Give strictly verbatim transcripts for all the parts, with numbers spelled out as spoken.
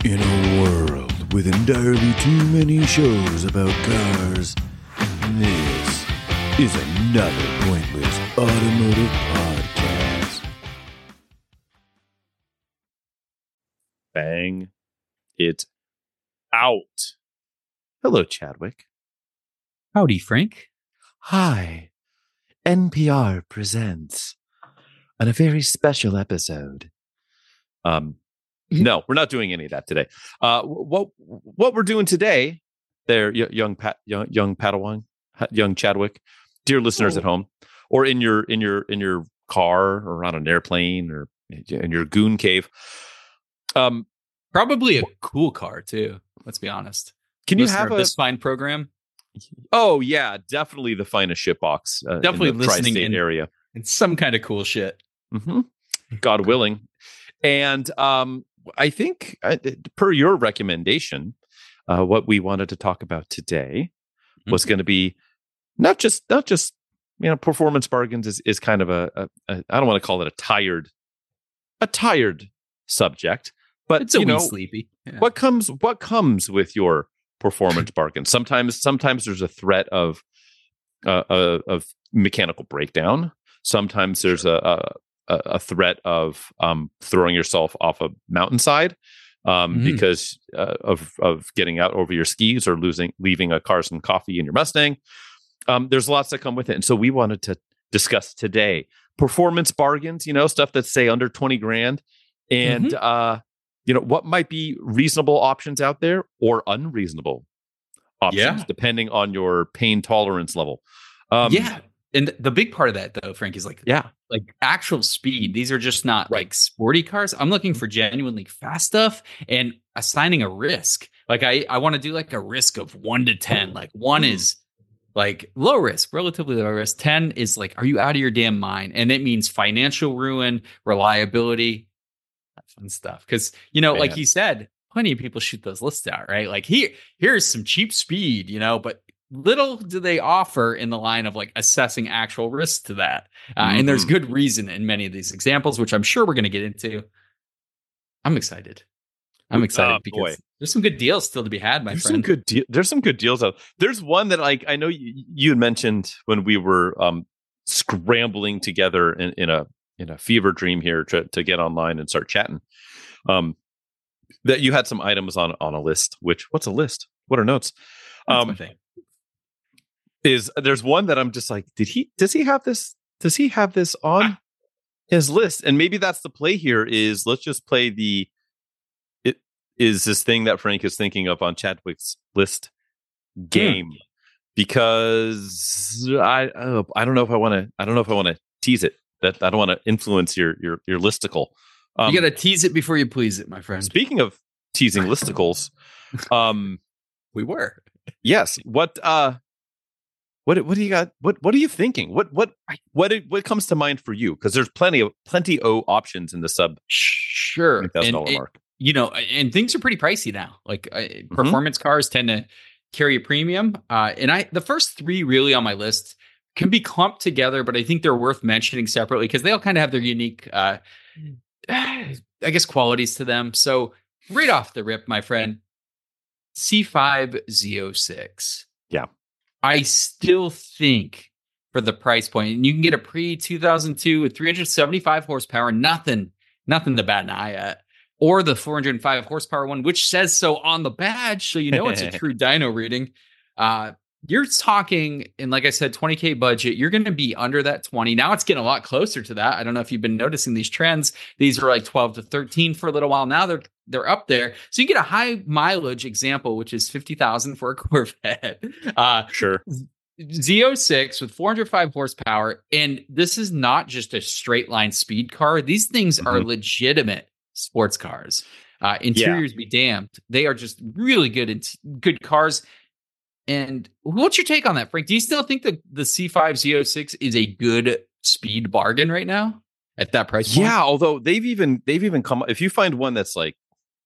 In a world with entirely too many shows about cars, this is another pointless automotive podcast. Bang it out. Hello, Chadwick. Howdy, Frank. Hi, N P R presents on a very special episode. Um, no, we're not doing any of that today. Uh, what what we're doing today, there, y- young Pat, young young Padawan, young Chadwick, dear listeners Oh. at home, or in your in your in your car, or on an airplane, or in your goon cave. Um, Probably a cool car too. Let's be honest. can you Listener have of a? this fine program? Oh yeah, definitely the finest shipbox. Uh, Definitely in the listening tri-state in- area. It's some kind of cool shit. hmm God willing. And um, I think, uh, per your recommendation, uh, what we wanted to talk about today was Mhm. going to be not just not just you know performance bargains is is kind of a, a, a I don't want to call it a tired a tired subject, but It's a you wee know sleepy. Yeah. what comes what comes with your performance bargain. Sometimes sometimes there's a threat of uh, uh, of mechanical breakdown. Sometimes there's a, a a threat of um, throwing yourself off a mountainside um, Mhm. because uh, of of getting out over your skis or losing leaving a Carson coffee in your Mustang. Um, there's lots that come with it, and so we wanted to discuss today performance bargains. You know, stuff that's say under twenty grand, and Mhm. uh, you know what might be reasonable options out there or unreasonable options, Yeah. depending on your pain tolerance level. Um, yeah. And the big part of that, though, Frank, is like yeah. like actual speed. These are just not Right. like sporty cars. I'm looking for genuinely fast stuff and assigning a risk. Like I, I want to do like a risk of one to ten. Like one Mm. is like low risk, relatively low risk. ten is like, are you out of your damn mind? And it means financial ruin, reliability, that fun stuff. Because you know, like Man. you said, plenty of people shoot those lists out, right? Like here, here's some cheap speed, you know, but little do they offer in the line of like assessing actual risk to that. Uh, And there's Mhm. good reason in many of these examples, which I'm sure we're going to get into. I'm excited. I'm excited Oh, because boy. there's some good deals still to be had, my There's some friend. good deal. There's some good deals out. There's one that like I know you, you had mentioned when we were um, scrambling together in, in a in a fever dream here to to get online and start chatting. Um, that you had some items on on a list. Which what's a list? What are notes? That's my Um, thing. is there's one that I'm just like, did he? Does he have this? Does he have this on his list? And maybe that's the play here. Is let's just play the. It is this thing that Frank is thinking of on Chadwick's list game because I uh, I don't know if I want to I don't know if I want to tease it. That I don't want to influence your your your listicle. Um, You got to tease it before you please it, my friend. speaking of teasing listicles, um, We were. yes. What uh, what what do you got? What what are you thinking? What what what what comes to mind for you? Because there's plenty of plenty of options in the sub Sure. twenty thousand And dollar it- mark. you know, and things are pretty pricey now. Like uh, Mm-hmm. performance cars tend to carry a premium. Uh, and I, the first three really on my list can be clumped together, but I think they're worth mentioning separately because they all kind of have their unique, uh, I guess, qualities to them. So right off the rip, my friend, C five Z oh six. Yeah. I still think for the price point, and you can get a pre two thousand two with three hundred seventy-five horsepower, nothing, nothing to bat an eye at. Or the four hundred five horsepower one, which says so on the badge, so you know it's a true dyno reading. Uh, you're talking, and like I said, twenty K budget, you're going to be under that twenty. Now it's getting a lot closer to that. I don't know if you've been noticing these trends. These are like twelve to thirteen for a little while. Now they're they're up there. So you get a high mileage example, which is fifty thousand for a Corvette. Uh, Sure. Z oh six with four hundred five horsepower. And this is not just a straight line speed car. These things are Mhm. legitimate sports cars. Uh, interiors be damned. They are just really good, in good cars. And what's your take on that, Frank? Do you still think that the C five Z oh six is a good speed bargain right now at that price point? Yeah, although they've even they've even come if you find one that's like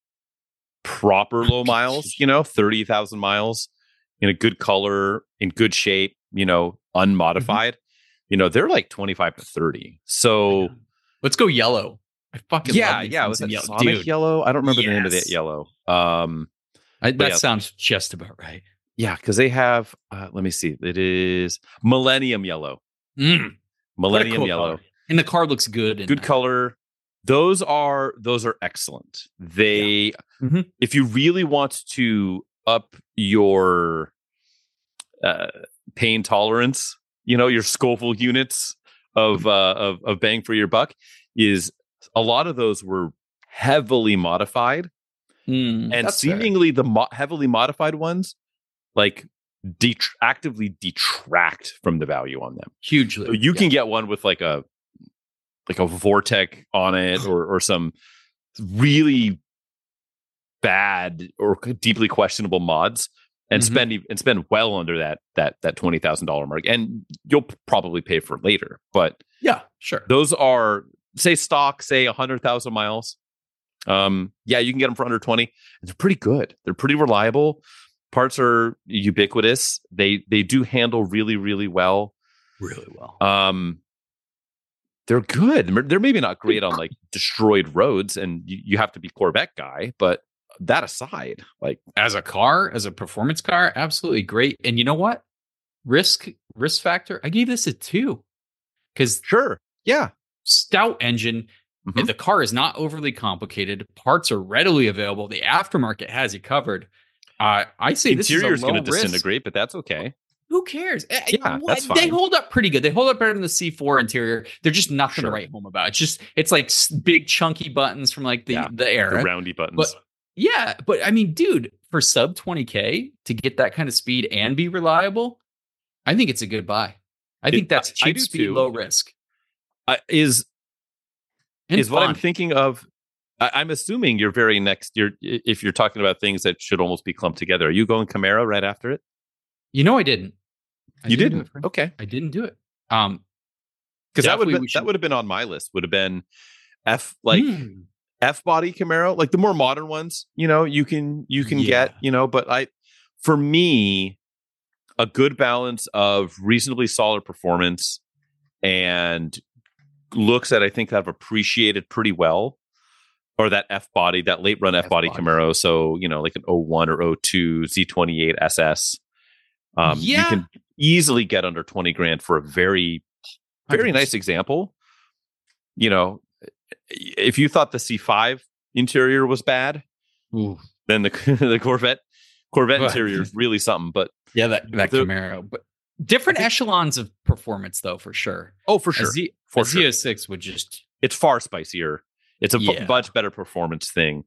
proper low miles, you know, thirty thousand miles in a good color, in good shape, you know, unmodified, you know, they're like twenty-five to thirty. So Let's go yellow. I fucking Yeah, love yeah. Was Nissan that yellow. Sonic Dude, yellow? I don't remember the name of that yes. yellow. Um, I, But that yeah. sounds just about right. yeah, because they have. Uh, let me see. It is Millennium Yellow. Mm, what a Millennium cool Yellow. color. And the car looks good. In Good that. color. Those are those are excellent. They, Mhm. if you really want to up your uh, pain tolerance, you know, your Scoville units of uh, of of bang for your buck, is a lot of those were heavily modified, Mm, and that's fair. seemingly the mo- heavily modified ones, like det- actively detract from the value on them. Hugely. So you yeah. can get one with like a like a Vortec on it, or or some really bad or deeply questionable mods, and Mhm. spend e- and spend well under that that that twenty thousand dollar mark, and you'll probably pay for it later. But Yeah, sure. those are, say, stock, say a hundred thousand miles. Um, yeah, you can get them for under twenty. They're pretty good. They're pretty reliable. Parts are ubiquitous. They they do handle really really well. Really well. Um, they're good. They're maybe not great on like destroyed roads, and you, you have to be Corvette guy. But that aside, like As a car, as a performance car, absolutely great. And you know what? Risk risk factor, I gave this a two. Because sure, yeah, stout engine. Mhm. The car is not overly complicated. Parts are readily available. The aftermarket has you covered. Uh, I say this interior is is a low going to risk. disintegrate, but that's okay. Who cares? Eh, Yeah, what- that's They fine. hold up pretty good. They hold up better than the C four interior. They're just nothing Sure. to write home about. It's just it's like s- big chunky buttons from like the Yeah, the The era. roundy buttons. But yeah, but I mean, dude, for sub twenty K to get that kind of speed and be reliable, I think it's a good buy. I It- think that's I- I cheap do speed, too. low risk. Uh, is And is what I'm fun. thinking of. I, I'm assuming you're very next. You're if you're talking about things that should almost be clumped together. Are you going Camaro right after it? You know, I didn't. I You do didn't. it, friend. Okay, I didn't do it. Um, because that would Definitely have we that should- would have been on my list. Would have been F like hmm. F body Camaro, like the more modern ones. You know, you can you can Yeah. get. You know, but I for me, a good balance of reasonably solid performance and looks that I think have appreciated pretty well, or that F body, that late run F body F-body. Camaro. So, you know, like an oh one or oh two Z twenty-eight S S. Um, you Yeah. can easily get under twenty grand for a very, very one hundred nice percent. example. You know, if you thought the C five interior was bad, Ooh. then the the Corvette Corvette Well, interior is really something. But Yeah, that, that The- Camaro. But different I think- echelons of performance, though, for sure. oh, for A sure, Z, for a sure. Z oh six would just It's far spicier. It's a bu- Yeah. much better performance thing.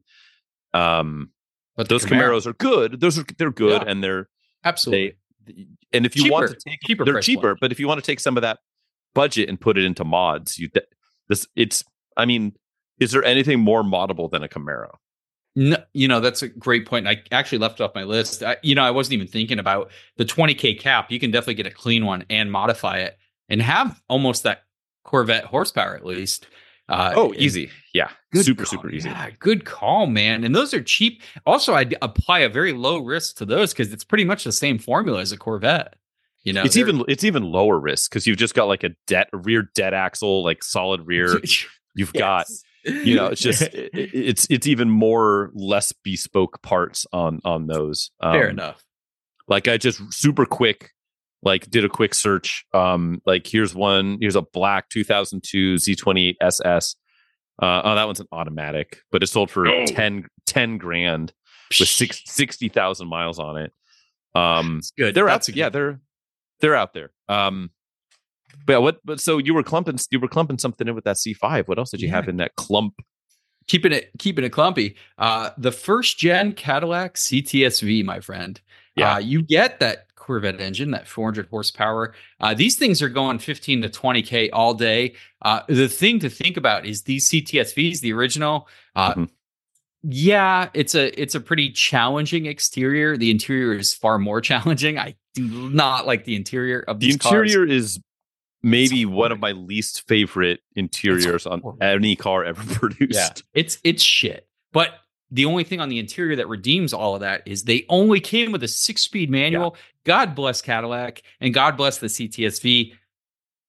Um, but the those Camaros are good. Those are they're good, Yeah. and they're absolutely they. And if you want to Cheaper. take Cheaper they're price cheaper. point. But if you want to take some of that budget and put it into mods, you this it's. I mean, is there anything more moddable than a Camaro? No, you know, that's a great point. I actually left it off my list. I, you know, I wasn't even thinking about the twenty K cap. You can definitely get a clean one and modify it and have almost that Corvette horsepower at least. Uh, Oh, and- easy, yeah, Good super call. super easy. Yeah, good call, man. And those are cheap. Also, I apply a very low risk to those because it's pretty much the same formula as a Corvette. You know, It's they're- even it's even lower risk because you've just got like a dead a rear dead axle, like solid rear. You've got Yes. you know it's just it, it's it's even more less bespoke parts on on those. Um, fair enough. Like I just super quick, like did a quick search. Um, like here's one. Here's a black two thousand two Z twenty-eight S S. Uh, oh, that one's an automatic, but it sold for Oh. ten, ten grand with six, sixty thousand miles on it. Um, It's good. they're That's out. a Yeah, good- they're they're out there. Um, but yeah, what? But so you were clumping, you were clumping something in with that C five. What else did you Yeah. have in that clump? keeping it keeping it clumpy. Uh, the first gen Cadillac C T S V, my friend. Yeah. Uh, you get that Corvette engine, that four hundred horsepower. Uh, these things are going fifteen to twenty K all day. Uh, the thing to think about is these C T S Vs, the original. Uh, Mhm. Yeah, it's a it's a pretty challenging exterior. The interior is far more challenging. I do not like the interior of The these interior is maybe It's one of my least favorite interiors on horrible. any car ever produced. Yeah, it's it's shit. But the only thing on the interior that redeems all of that is they only came with a six-speed manual. God bless Cadillac and God bless the C T S V.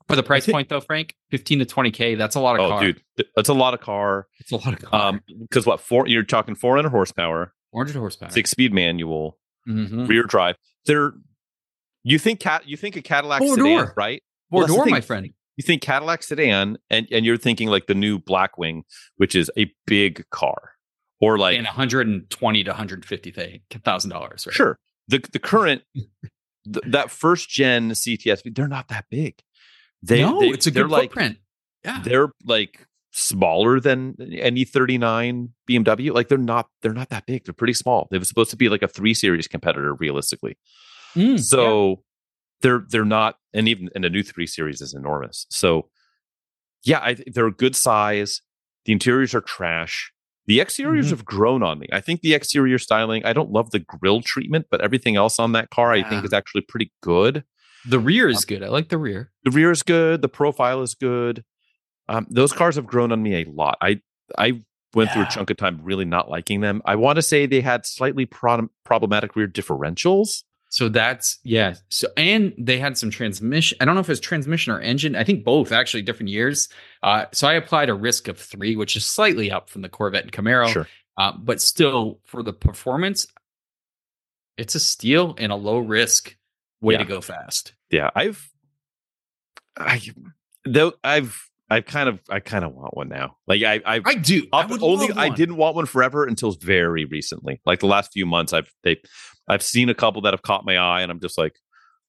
For the price think, point, though, Frank, fifteen to twenty K, that's a lot of oh, car. dude, that's a lot of car. It's a lot of car. Um, because what four? You're talking four hundred horsepower, four hundred horsepower, six speed manual, mm-hmm. rear drive. They're you think cat you think a Cadillac Four sedan, door. right? Four Well, door, my friend. You think Cadillac sedan, and and you're thinking like the new Blackwing, which is a big car, or like and one hundred twenty to one hundred fifty thousand dollars, right? Sure, the the current th- that first gen C T S V, they're not that big. They, no, they, it's a they're good like, footprint. Yeah, they're like smaller than an E thirty-nine B M W. Like they're not they're not that big. They're pretty small. They were supposed to be like a three series competitor, realistically. Mm, so yeah. they're they're not, and even and the new three series is enormous. So yeah, I, they're a good size. The interiors are trash. The exteriors Mhm. have grown on me. I think the exterior styling, I don't love the grille treatment, but everything else on that car, I think Yeah. is actually pretty good. The rear is Um, good. I like the rear. The rear is good. The profile is good. Um, those cars have grown on me a lot. I I went through a Yeah. chunk of time really not liking them. I want to say they had slightly pro- problematic rear differentials. So that's yeah. So and they had some transmission. I don't know if it's transmission or engine. I think both actually different years. Uh, so I applied a risk of three, which is slightly up from the Corvette and Camaro. Sure. Uh, but still, for the performance, it's a steal and a low risk way Yeah. to go fast. Yeah, I've I though I've I kind of I kind of want one now. Like I I I do. I would only love I one. didn't want one forever until very recently. Like the last few months, I've they I've seen a couple that have caught my eye, and I'm just like,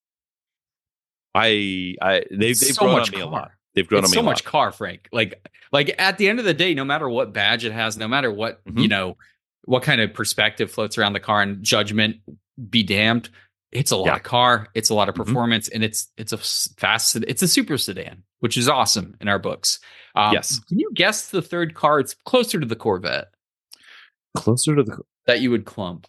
I I they they've So grown much on me a car. lot. They've grown It's on me so a much lot. car, Frank. Like, like at the end of the day, no matter what badge it has, no matter what Mhm. you know, what kind of perspective floats around the car and judgment, be damned. It's a lot Yeah. of car. It's a lot of Mhm. performance, and it's it's a s- fast. sed- It's a super sedan, which is awesome in our books. Um, Yes. Can you guess the third car? It's closer to the Corvette Closer to the that you would clump.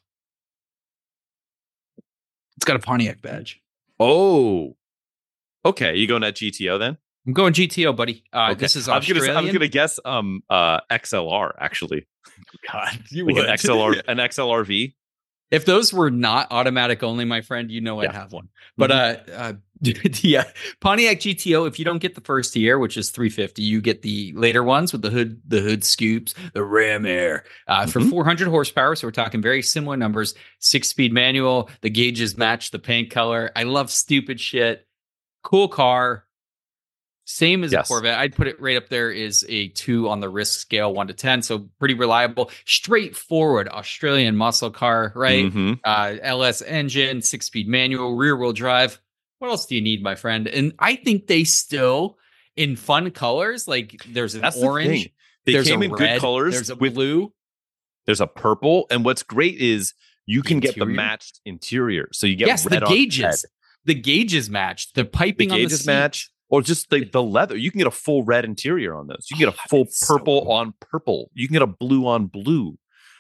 It's got a Pontiac badge. oh, okay. You going at G T O then? I'm going G T O, buddy. Uh, Okay. This is I was gonna Australian. I was gonna guess um uh X L R actually, God, you like would. an X L R an X L R V. If those were not automatic only, my friend, you know I'd Yeah. have one. But uh, uh yeah, Pontiac G T O. If you don't get the first tier, which is three fifty, you get the later ones with the hood, the hood scoops, the ram air uh, for Mhm. four hundred horsepower. So we're talking very similar numbers. Six speed manual. The gauges match the paint color. I love stupid shit. Cool car. Same as Yes. a Corvette. I'd put it right up there is a two on the risk scale, one to ten. So pretty reliable, straightforward Australian muscle car, right? Mhm. Uh, L S engine, six speed manual, rear wheel drive. What else do you need, my friend? And I think they still in fun colors. Like there's an That's the orange, thing. They there's came a in red, good colors. there's a with blue. There's a purple, and what's great is you The can get the interior? matched interior. So you get Yes, red the on gauges. red. The gauges matched. The The piping on the gauges seat. match, or just the, the leather. You can get a full red interior on those. You can get a Oh, full it's so purple cool. on purple. You can get a blue on blue.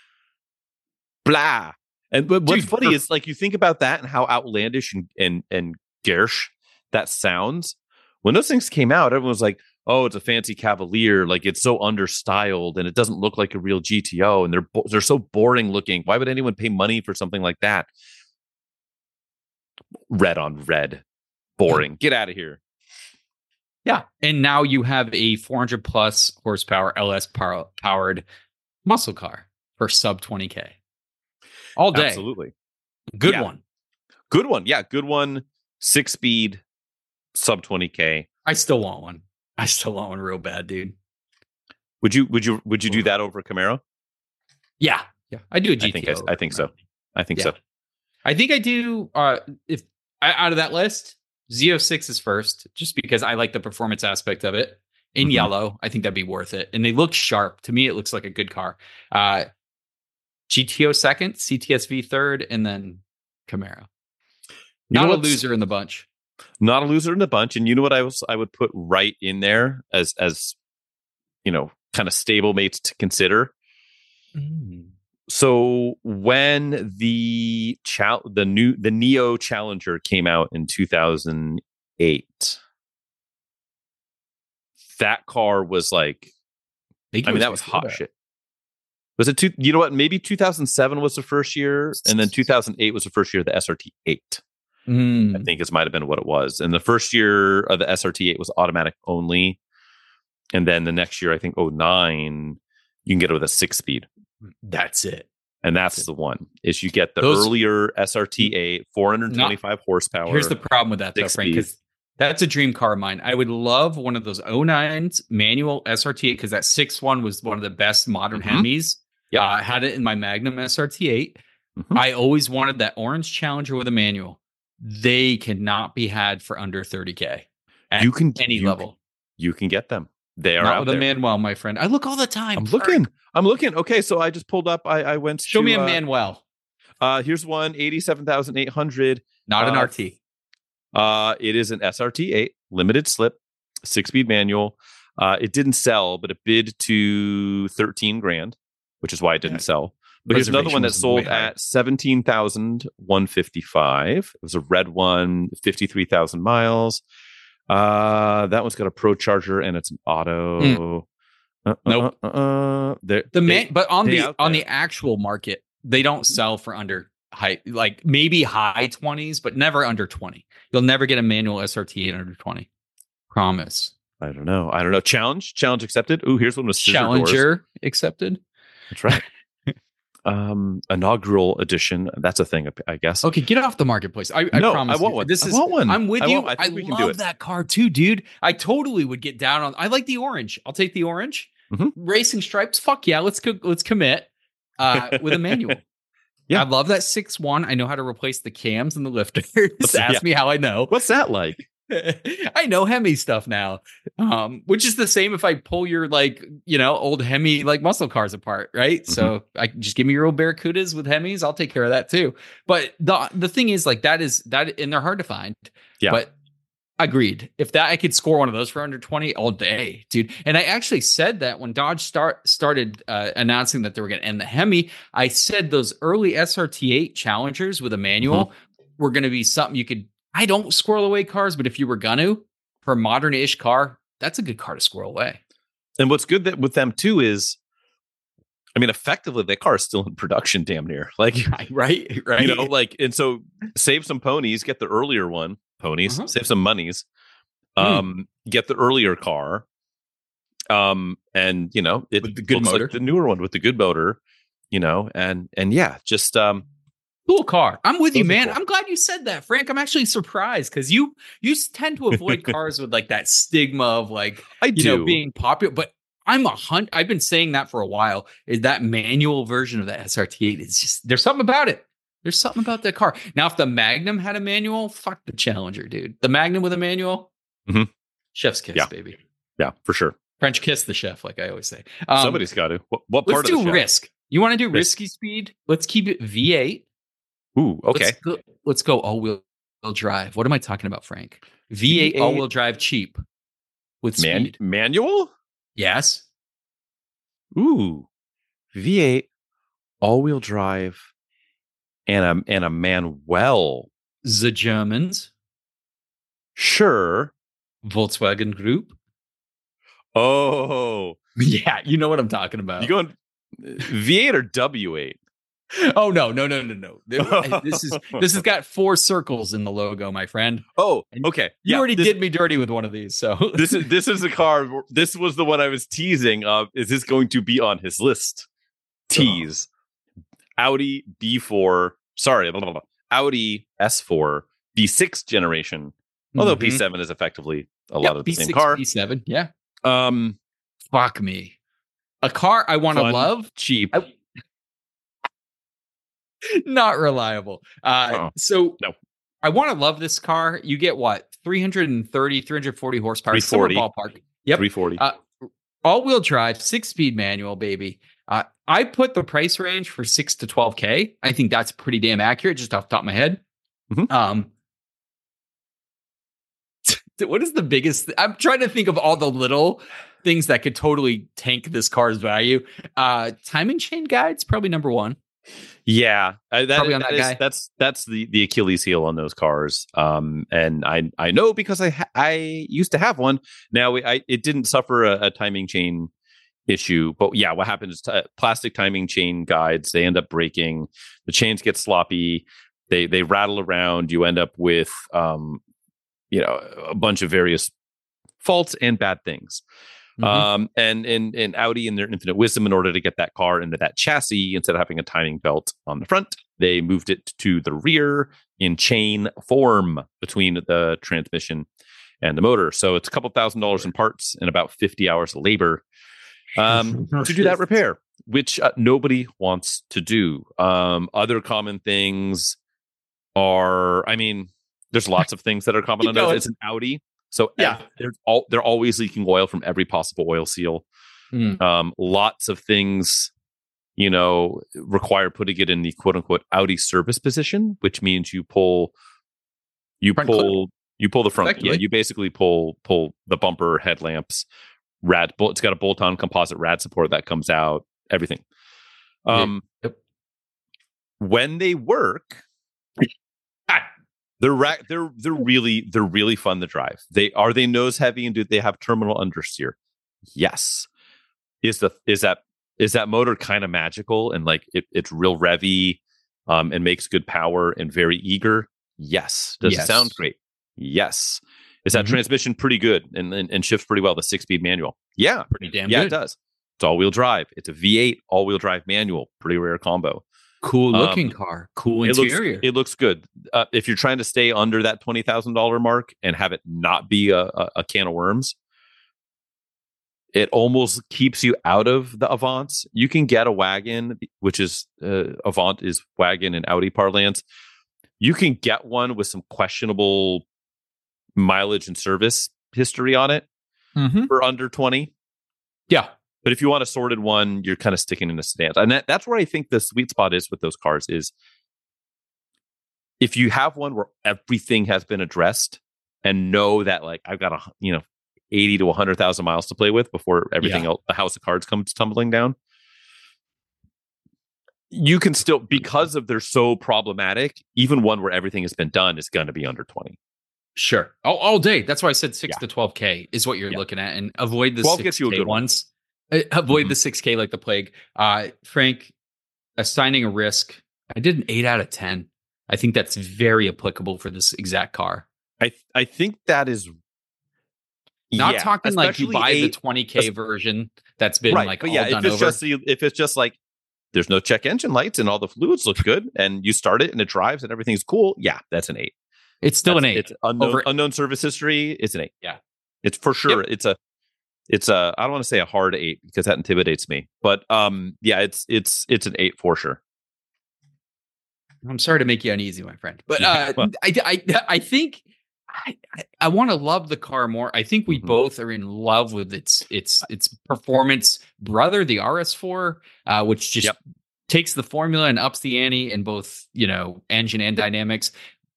Blah. And but what's Dude, funny for- is like you think about that and how outlandish and and and garish that sounds. When those things came out, everyone was like, "Oh, it's a fancy Cavalier. Like it's so understyled and it doesn't look like a real G T O. And they're bo- they're so boring looking. Why would anyone pay money for something like that?" Red on red, boring. Get out of here. Yeah. And now you have a four hundred plus horsepower L S power- powered muscle car for sub twenty K. All day. Absolutely. Good Yeah. one. Good one. Yeah, good one. Six speed, sub twenty K. I still want one. I still want one real bad, dude. Would you would you would you do that over a Camaro? Yeah. Yeah. I do a I G T O. think I, I think so. I think Yeah. so. I think I do uh if I, out of that list, Z oh six is first, just because I like the performance aspect of it. In Mhm. yellow, I think that'd be worth it. And they look sharp. To me, it looks like a good car. Uh G T O second, C T S V third, and then Camaro. You know Not a what's- loser in the bunch. Not a loser in the bunch. And you know what I was I would put right in there as as you know, kind of stable mates to consider. So when the chal- the new the Neo Challenger came out in two thousand eight, that car was like, think I it mean, that was before hot shit. Was it two? You know what? Maybe two thousand seven was the first year, and then two thousand eight was the first year of the S R T eight. Mm. I think it might have been what it was. And the first year of the S R T eight was automatic only. And then the next year, I think oh nine, you can get it with a six speed. That's it. And that's the one is you get the Those- earlier S R T eight, four hundred twenty-five Not, horsepower. Here's the problem with that, though, six Frank, speed. because that's a dream car of mine. I would love one of those oh nines manual S R T eight because that six one was one of the best modern Mhm. Hemis. Yep. Uh, I had it in my Magnum S R T eight. Mhm. I always wanted that orange Challenger with a manual. They cannot be had for under thirty K at You can any you level. Can, you can get them. They are Not out with there. a Manuel, my friend. I look all the time. I'm Frank. looking. I'm looking. Okay, so I just pulled up. I, I went. Show to, me a uh, Manuel, Uh, here's one eighty-seven thousand eight hundred. not an uh, R T. Uh, it is an S R T eight limited slip, six speed manual. Uh, it didn't sell, but it bid to thirteen grand, which is why it didn't Yeah. sell. But here's another Reservation one that was sold way higher. at seventeen thousand one hundred fifty-five. It was a red one, fifty-three thousand miles. Uh, that one's got a Pro Charger and it's an auto. Uh, Nope. Uh, uh, uh, they're- The they- man, but on they the out on there. the actual market, they don't sell for under high, like maybe high twenties, but never under twenty. You'll never get a manual S R T eight under twenty. Promise. I don't know. I don't know. Challenge, challenge accepted. Ooh, here's one with scissor Challenger doors. accepted. That's right. um, inaugural edition. That's a thing, I guess. Okay, get off the marketplace. I, I No, promise. I want you. one. This I is. want one. I'm with I you. want- I I, think we can do love it. that car too, dude. I totally would get down on. I like the orange. I'll take the orange. Mhm. Racing stripes. Fuck yeah. Let's go. Let's commit. Uh, with a manual. Yeah. I love that six one. I know how to replace the cams and the lifters. What's- Ask yeah. me how I know. What's that like? I know Hemi stuff now, um, which is the same if I pull your like you know old Hemi like muscle cars apart, right? Mm-hmm. So I just give me your old Barracudas with Hemis. I'll take care of that too. But the the thing is like that is that, and they're hard to find. Yeah. But agreed. If that I could score one of those for under twenty all day, dude. And I actually said that when Dodge start started uh, announcing that they were going to end the Hemi, I said those early S R T eight Challengers with a manual Mm-hmm. were going to be something you could. I don't squirrel away cars, but if you were gonna for a modern-ish car, that's a good car to squirrel away. And what's good that with them too is, I mean, effectively that car is still in production, damn near. Like, Right, right. you know, like, and so save some ponies, get the earlier one, ponies, Uh-huh. save some monies, um, get the earlier car, um, and you know, it With the good looks motor. like the newer one with the good motor, you know, and and yeah, just um, Cool car. I'm with you, Those are man. cool. I'm glad you said that, Frank. I'm actually surprised because you you tend to avoid cars with like that stigma of like I you do. know being popular. But I'm a hunt. I've been saying that for a while. Is that manual version of the S R T eight? It's just there's something about it. There's something about that car. Now, if the Magnum had a manual, fuck the Challenger, dude. The Magnum with a manual, Mhm. chef's kiss, Yeah. baby. yeah, for sure. French kiss the chef, like I always say. Um, Somebody's got to. What, what part let's of the do show? risk. You want to do Risk. risky speed? Let's keep it V eight. Ooh, okay. Let's go, let's go all-wheel drive. What am I talking about, Frank? V eight V eight all-wheel drive cheap with Man- speed. manual. Yes. Ooh, V eight, all-wheel drive, and a and a Manuel. The Germans, Sure. Volkswagen Group. Oh, Yeah, you know what I'm talking about. you going V eight or W eight? Oh no, no, no, no, no. This is this has got four circles in the logo, my friend. Oh, And okay. You Yeah, already this, did me dirty with one of these, so This is this is the car. This was the one I was teasing. Of is this going to be on his list? Tease. Audi B four. Sorry, blah, blah, blah. Audi S four B six generation. Although Mhm. B seven is effectively a Yep, lot of the B same six, car. B seven, yeah. Um, Fuck me. A car I want to Fun. love, cheap. I- not reliable. Uh, Uh-uh. so No. I want to love this car. You get what? three thirty, three forty horsepower, somewhere three forty. ballpark. Yep. three forty. Uh, all-wheel drive, six-speed manual, baby. Uh, I put the price range for six to twelve K. I think that's pretty damn accurate, just off the top of my head. Mhm. Um, what is the biggest? I'm trying to think of all the little things that could totally tank this car's value. Uh, timing chain guides, probably number one. Yeah, uh, that, Probably on that that is- guy. that's that's the the Achilles heel on those cars. Um, and I I know because I ha- I used to have one. Now we, I it didn't suffer a, a timing chain issue, but yeah, what happens is t- plastic timing chain guides, they end up breaking. The chains get sloppy. they they rattle around. You end up with um, you know, a bunch of various faults and bad things. Mm-hmm. Um, and and and Audi, in their infinite wisdom, in order to get that car into that chassis, instead of having a timing belt on the front, they moved it to the rear in chain form between the transmission and the motor. So it's a couple thousand dollars in parts and about fifty hours of labor um, to do that repair, which uh, nobody wants to do. Um, other common things are, I mean, there's lots of things that are common on those. It's an Audi. So yeah, they're all they're always leaking oil from every possible oil seal. Mm. Um, lots of things, you know, require putting it in the quote unquote Audi service position, which means you pull, you front pull, clip. you pull the front. Yeah, you basically pull pull the bumper, headlamps, rad. It's got a bolt-on composite rad support that comes out. Everything. Um, yep. When they work. They're ra- they're they're really they're really fun to drive. They are they nose heavy and do they have terminal understeer? Yes. Is the is that is that motor kind of magical and like it, it's real revvy um, and makes good power and very eager? Yes. Does yes. it sound great? Yes. Is that mm-hmm. transmission pretty good and, and and shifts pretty well? The six speed manual? Yeah, pretty damn yeah, good. It does. It's all wheel drive. It's a V eight all wheel drive manual. Pretty rare combo. Cool looking um, car, cool interior. It looks, it looks good. Uh, if you're trying to stay under that twenty thousand dollars mark and have it not be a, a, a can of worms, it almost keeps you out of the Avants. You can get a wagon, which is uh, Avant is wagon in Audi parlance. You can get one with some questionable mileage and service history on it mm-hmm. for under twenty. Yeah. But if you want a sorted one, you're kind of sticking in the sedans. And that, that's where I think the sweet spot is with those cars is if you have one where everything has been addressed and know that like I've got a, you know, eighty to one hundred thousand miles to play with before everything yeah. else, the house of cards comes tumbling down. You can still, because of they're so problematic, even one where everything has been done is going to be under twenty. Sure. All, all day. That's why I said six yeah. to twelve K is what you're yeah. looking at, and avoid the twelve six K gets you a good ones. One. Avoid mm-hmm. the six K like the plague. Uh, Frank, assigning a risk, I did an eight out of ten. I think that's very applicable for this exact car. I th- I think that is not yeah, talking like you buy eight, the twenty K version that's been right, like but all yeah, done if it's over. Just, if it's just like there's no check engine lights and all the fluids look good and you start it and it drives and everything's cool, yeah, that's an eight. It's still that's, an eight. It's unknown, over... unknown service history. It's an eight. Yeah, it's for sure. Yep. It's a It's a, I don't want to say a hard eight because that intimidates me, but um, yeah, it's it's it's an eight for sure. I'm sorry to make you uneasy, my friend, but uh, well, I, I I think I I want to love the car more. I think we mm-hmm. both are in love with its its its performance brother, the R S four, uh, which just yep. takes the formula and ups the ante in both, you know, engine and dynamics.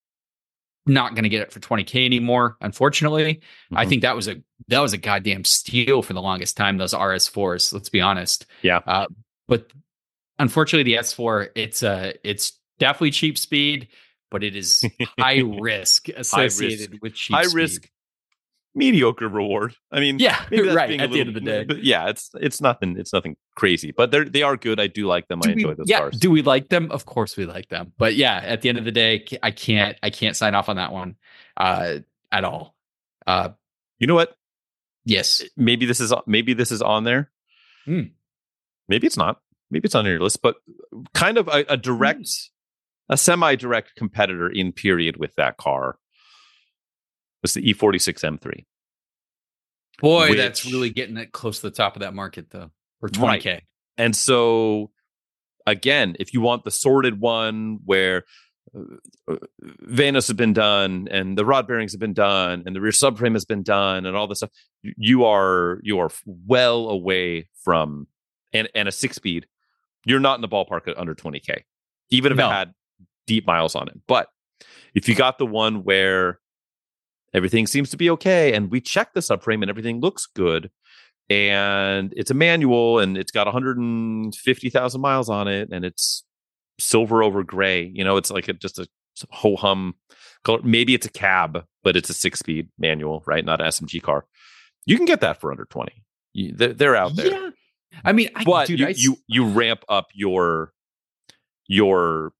Not going to get it for twenty K anymore, unfortunately. Mm-hmm. I think that was a that was a goddamn steal for the longest time, those R S fours, let's be honest. Yeah. Uh, but unfortunately the S four, it's uh it's definitely cheap speed, but it is high risk associated high risk. with cheap high speed. risk mediocre reward. I mean, yeah, maybe that's right. being At a the little, end of the day, but yeah, it's it's nothing. It's nothing crazy, but they they are good. I do like them. Do I enjoy we, those yeah, cars. Do we like them? Of course we like them. But yeah, at the end of the day, I can't I can't sign off on that one uh, at all. Uh, you know what? Yes, maybe this is maybe this is on there. Mm. Maybe it's not. Maybe it's on your list, but kind of a, a direct, mm. a semi-direct competitor in period with that car was the E forty-six M three. Boy, Which, that's really getting it close to the top of that market, though, for twenty K. Right. And so, again, if you want the sorted one where uh, Vanos have been done and the rod bearings have been done and the rear subframe has been done and all this stuff, you are you are well away from and and a six speed. You're not in the ballpark at under twenty K, even if no. it had deep miles on it. But if you got the one where everything seems to be okay, and we check the subframe and everything looks good, and it's a manual and it's got one hundred fifty thousand miles on it, and it's silver over gray. You know, it's like a, just a ho hum color. Maybe it's a cab, but it's a six speed manual, right? Not an S M G car. You can get that for under twenty. You, they're, they're out there. Yeah. I mean, I, but dude, you, I... you you ramp up your your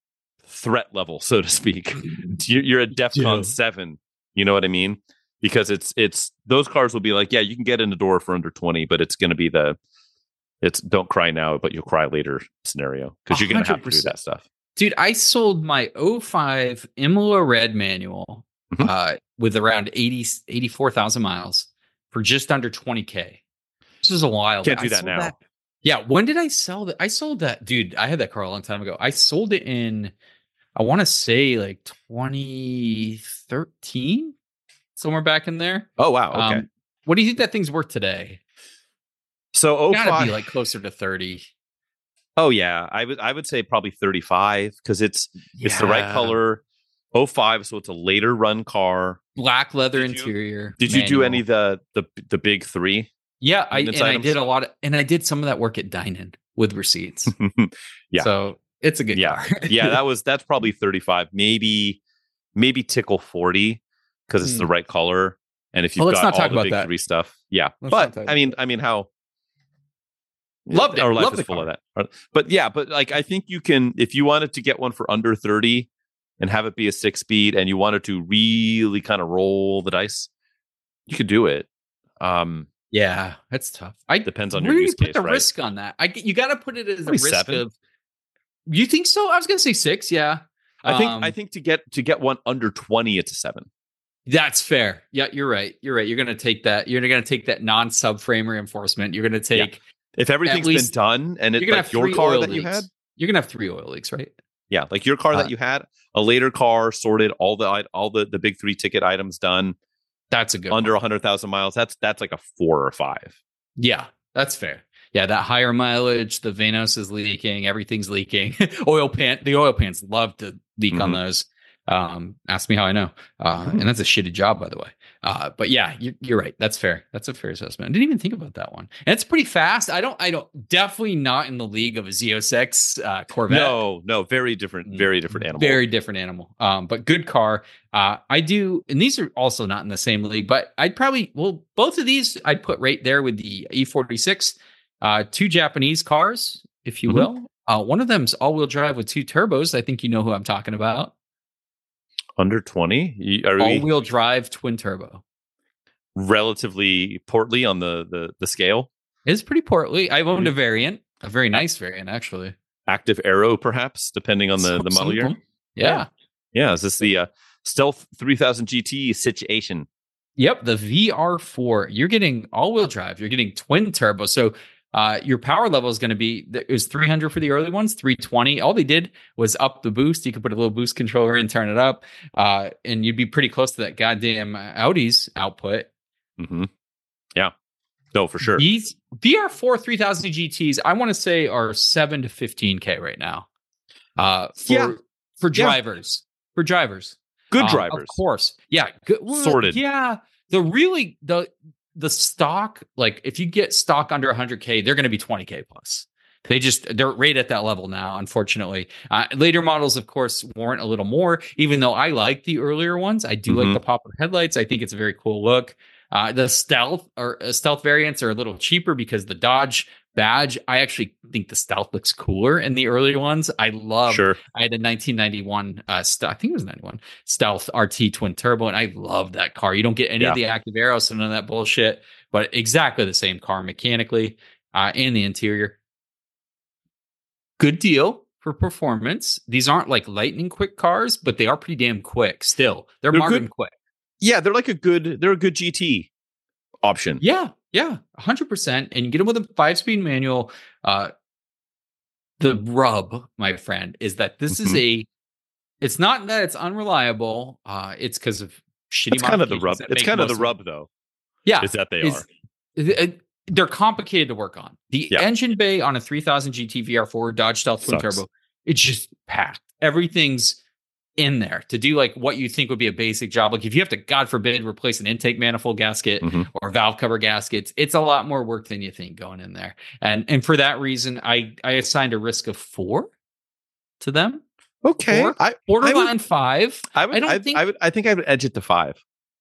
threat level, so to speak. You're you're at DEFCON Yeah. seven. You know what I mean? Because it's it's those cars will be like, yeah, you can get in the door for under twenty, but it's going to be the it's don't cry now, but you'll cry later scenario because you're going to have to do that stuff. Dude, I sold my oh five Imola Red manual Mhm. uh, with around eighty, eighty-four thousand miles for just under twenty K. This is a while. Can't back. do I that sold now. Yeah, when did I sell that? I sold that, dude. I had that car a long time ago. I sold it in, I want to say like twenty thirteen, somewhere back in there. Oh wow, okay. Um, what do you think that thing's worth today? So oh Gotta five, be like closer to thirty. oh yeah, I would I would say probably thirty-five because it's it's the right Yeah. color. oh five, so it's a later run car. Black leather Did you- interior. Did you do manual. any of the the the big three? Yeah, I, and maintenance I items? did a lot of, and I did some of that work at Dynan with receipts. Yeah. So it's a good Yeah. car. Yeah, that was that's probably thirty-five, maybe maybe tickle forty because it's the Hmm. right color. And if you've Well, let's got not talk all the about big that. three stuff, yeah. Let's not but talk I mean, about I mean, how Loved it. our life Loved is the full car. of that. But yeah, but like I think you can if you wanted to get one for under thirty and have it be a six speed, and you wanted to really kind of roll the dice, you could do it. Um, Yeah, that's tough. I Depends on where your do use you put case, the right? risk on that. I you got to put it as a Probably risk seven. of. You think so? I was gonna say six. Yeah, I think Um, I think to get to get one under twenty, it's a seven. that's fair. Yeah, you're right. You're right. You're gonna take that. You're gonna take that non-subframe reinforcement. You're gonna take. If everything's least- been done and You're it's gonna like have your three car oil that you leaks. had, You're gonna have three oil leaks, right? yeah, like your car Uh, that you had, a later car sorted all the i- all the the big three ticket items done That's a good under one. a hundred thousand miles. That's that's like a four or five. Yeah, that's fair. Yeah, that higher mileage, the Vanos is leaking, everything's leaking. oil pan, the oil pans love to leak on Mhm. those. Um, ask me how I know. Uh, Mhm. and that's a shitty job, by the way. Uh, but yeah, you're, you're right. That's fair. That's a fair assessment. I didn't even think about that one. And it's pretty fast. I don't, I don't, definitely not in the league of a Z oh six uh, Corvette. No, no, very different, very different animal. Very different animal. Um, but good car. Uh, I do, and these are also not in the same league, but I'd probably, well, both of these I'd put right there with the E forty-six. Uh, two Japanese cars, if you Mhm. will. Uh, one of them's all-wheel drive with two turbos. I think you know who I'm talking about. Under twenty. You- Are we All-wheel drive twin turbo. relatively portly on the the the scale? It's pretty portly. I've owned a Mhm. variant, a very nice variant, actually. Active Aero, perhaps, depending on the Some- the some model of year. them. Yeah. Yeah, is this the uh, Stealth three thousand G T situation? Yep, the V R four. You're getting all-wheel drive. You're getting twin turbo. So uh, your power level is going to be, it was three hundred for the early ones, three twenty. All they did was up the boost. You could put a little boost controller in, turn it up, uh, and you'd be pretty close to that goddamn Audi's output. Mm-hmm. Yeah, no, for sure. These V R four three thousand G Ts, I want to say, are seven to fifteen K right now. Uh, for, Yeah. for Yeah. drivers. For drivers. Good Um, drivers. of course. Yeah, good, well, Sorted. Yeah, the really the the stock, like if you get stock under one hundred K, they're going to be twenty K plus. They just they're right at that level now. Unfortunately, uh, later models, of course, warrant a little more. Even though I like the earlier ones, I do Mhm. like the popper headlights. I think it's a very cool look. Uh, the stealth or uh, stealth variants are a little cheaper because the Dodge badge. I actually think the stealth looks cooler in the earlier ones. I love. Sure. I had a nineteen ninety-one, uh, st- I think it was ninety-one Stealth R T twin turbo, and I love that car. You don't get any Yeah. of the active aero, so none of that bullshit, but exactly the same car mechanically uh, and the interior. Good deal for performance. These aren't like lightning quick cars, but they are pretty damn quick still. They're, They're Marvin good. quick. Yeah, they're like a good. They're a good G T option. Yeah, yeah, one hundred percent. And you get them with a five-speed manual. Uh, the rub, my friend, is that this is Mhm. a. It's not that it's unreliable. Uh, it's because of shitty. It's kind of the modifications rub. that It's make kind of the most rub, though. Yeah, Is that they is- are. th- they're complicated to work on. The Yeah. engine bay on a three thousand G T V R four Dodge Stealth twin Sucks. turbo, it's just packed. Everything's in there to do like what you think would be a basic job. Like if you have to, God forbid, replace an intake manifold gasket Mhm. or valve cover gaskets, it's a lot more work than you think going in there. And and for that reason, I I assigned a risk of four to them. Okay, Four? I Borderline five. I would. I don't I, think- I would. I think I would edge it to five.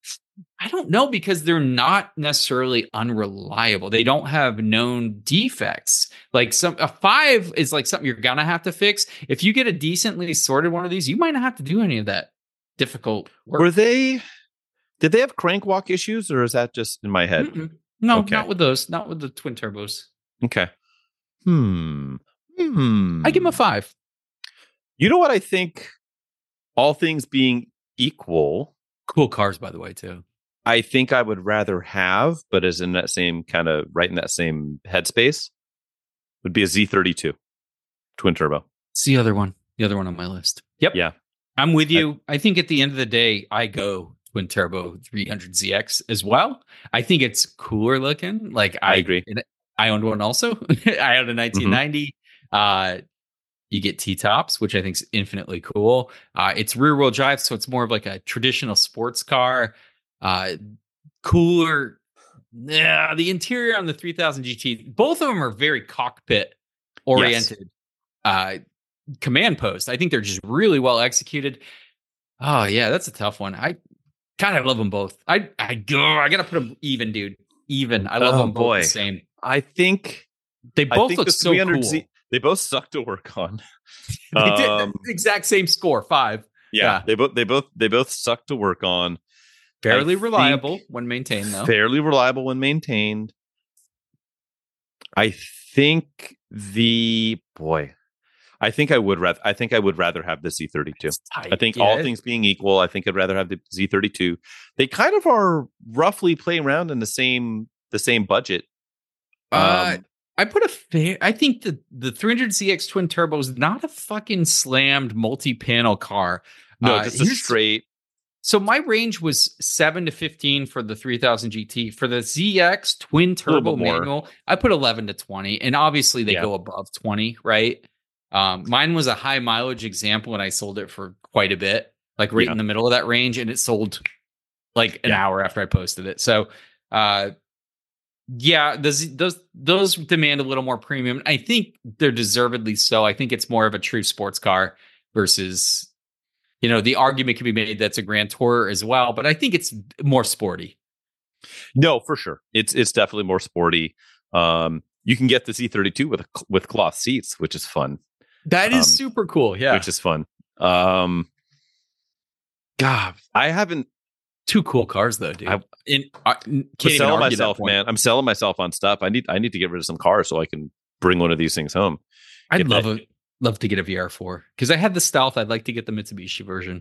I don't know, because they're not necessarily unreliable. They don't have known defects. Like some a five is like something you're gonna have to fix. If you get a decently sorted one of these, you might not have to do any of that difficult work. Were they? Did they have crank walk issues, or is that just in my head? Mm-mm. No, Okay. not with those. Not with the twin turbos. Okay. Hmm. Hmm. I give them a five. You know what I think? All things being equal, Cool cars, by the way, too. I think I would rather have, but as in that same kind of right in that same headspace, would be a Z thirty-two twin turbo. It's the other one. The other one on my list. Yep. Yeah. I'm with you. I, I think at the end of the day, I go twin turbo three hundred Z X as well. I think it's cooler looking. Like I, I agree. I owned one also. I owned a nineteen ninety. Mm-hmm. Uh, you get T-tops, which I think is infinitely cool. Uh, it's rear wheel drive, so it's more of like a traditional sports car. Uh, cooler. Yeah, the interior on the three thousand G T, both of them are very cockpit oriented. Yes. Uh, command post. I think they're just really well executed. Oh yeah, that's a tough one. I kind of love them both. I I go. I gotta put them even, dude. Even. I love oh, them both boy. the same. I think they both think look the so cool. Z, they both suck to work on. they um, did the exact same score, five. Yeah, yeah, they both they both they both suck to work on. Fairly I reliable when maintained, though. Fairly reliable when maintained. I think the boy. I think I would rather. I think I would rather have the Z thirty-two. I think yeah. all things being equal, I think I'd rather have the Z thirty-two. They kind of are roughly playing around in the same the same budget. Uh, um, I put a fair. I think the the three hundred Z X twin turbo is not a fucking slammed multi-panel car. No, uh, just a straight. So my range was seven to fifteen for the three thousand G T. For the Z X twin turbo manual, I put eleven to twenty, and obviously they yeah. go above twenty, right? Um, mine was a high mileage example, and I sold it for quite a bit, like right yeah. in the middle of that range, and it sold like an yeah. hour after I posted it. So, uh, yeah, those those those demand a little more premium. I think they're deservedly so. I think it's more of a true sports car versus, you know, the argument can be made that's a Grand Tourer as well, but I think it's more sporty. No, for sure, it's it's definitely more sporty. Um, you can get the Z thirty-two with with cloth seats, which is fun. That is um, super cool. Yeah. Which is fun. Um, God, I haven't. Two cool cars though, dude. I, In, uh, I'm selling myself, man. I'm selling myself on stuff. I need. I need to get rid of some cars so I can bring one of these things home. I'd if love I, a love to get a V R four because I had the Stealth. I'd like to get the Mitsubishi version.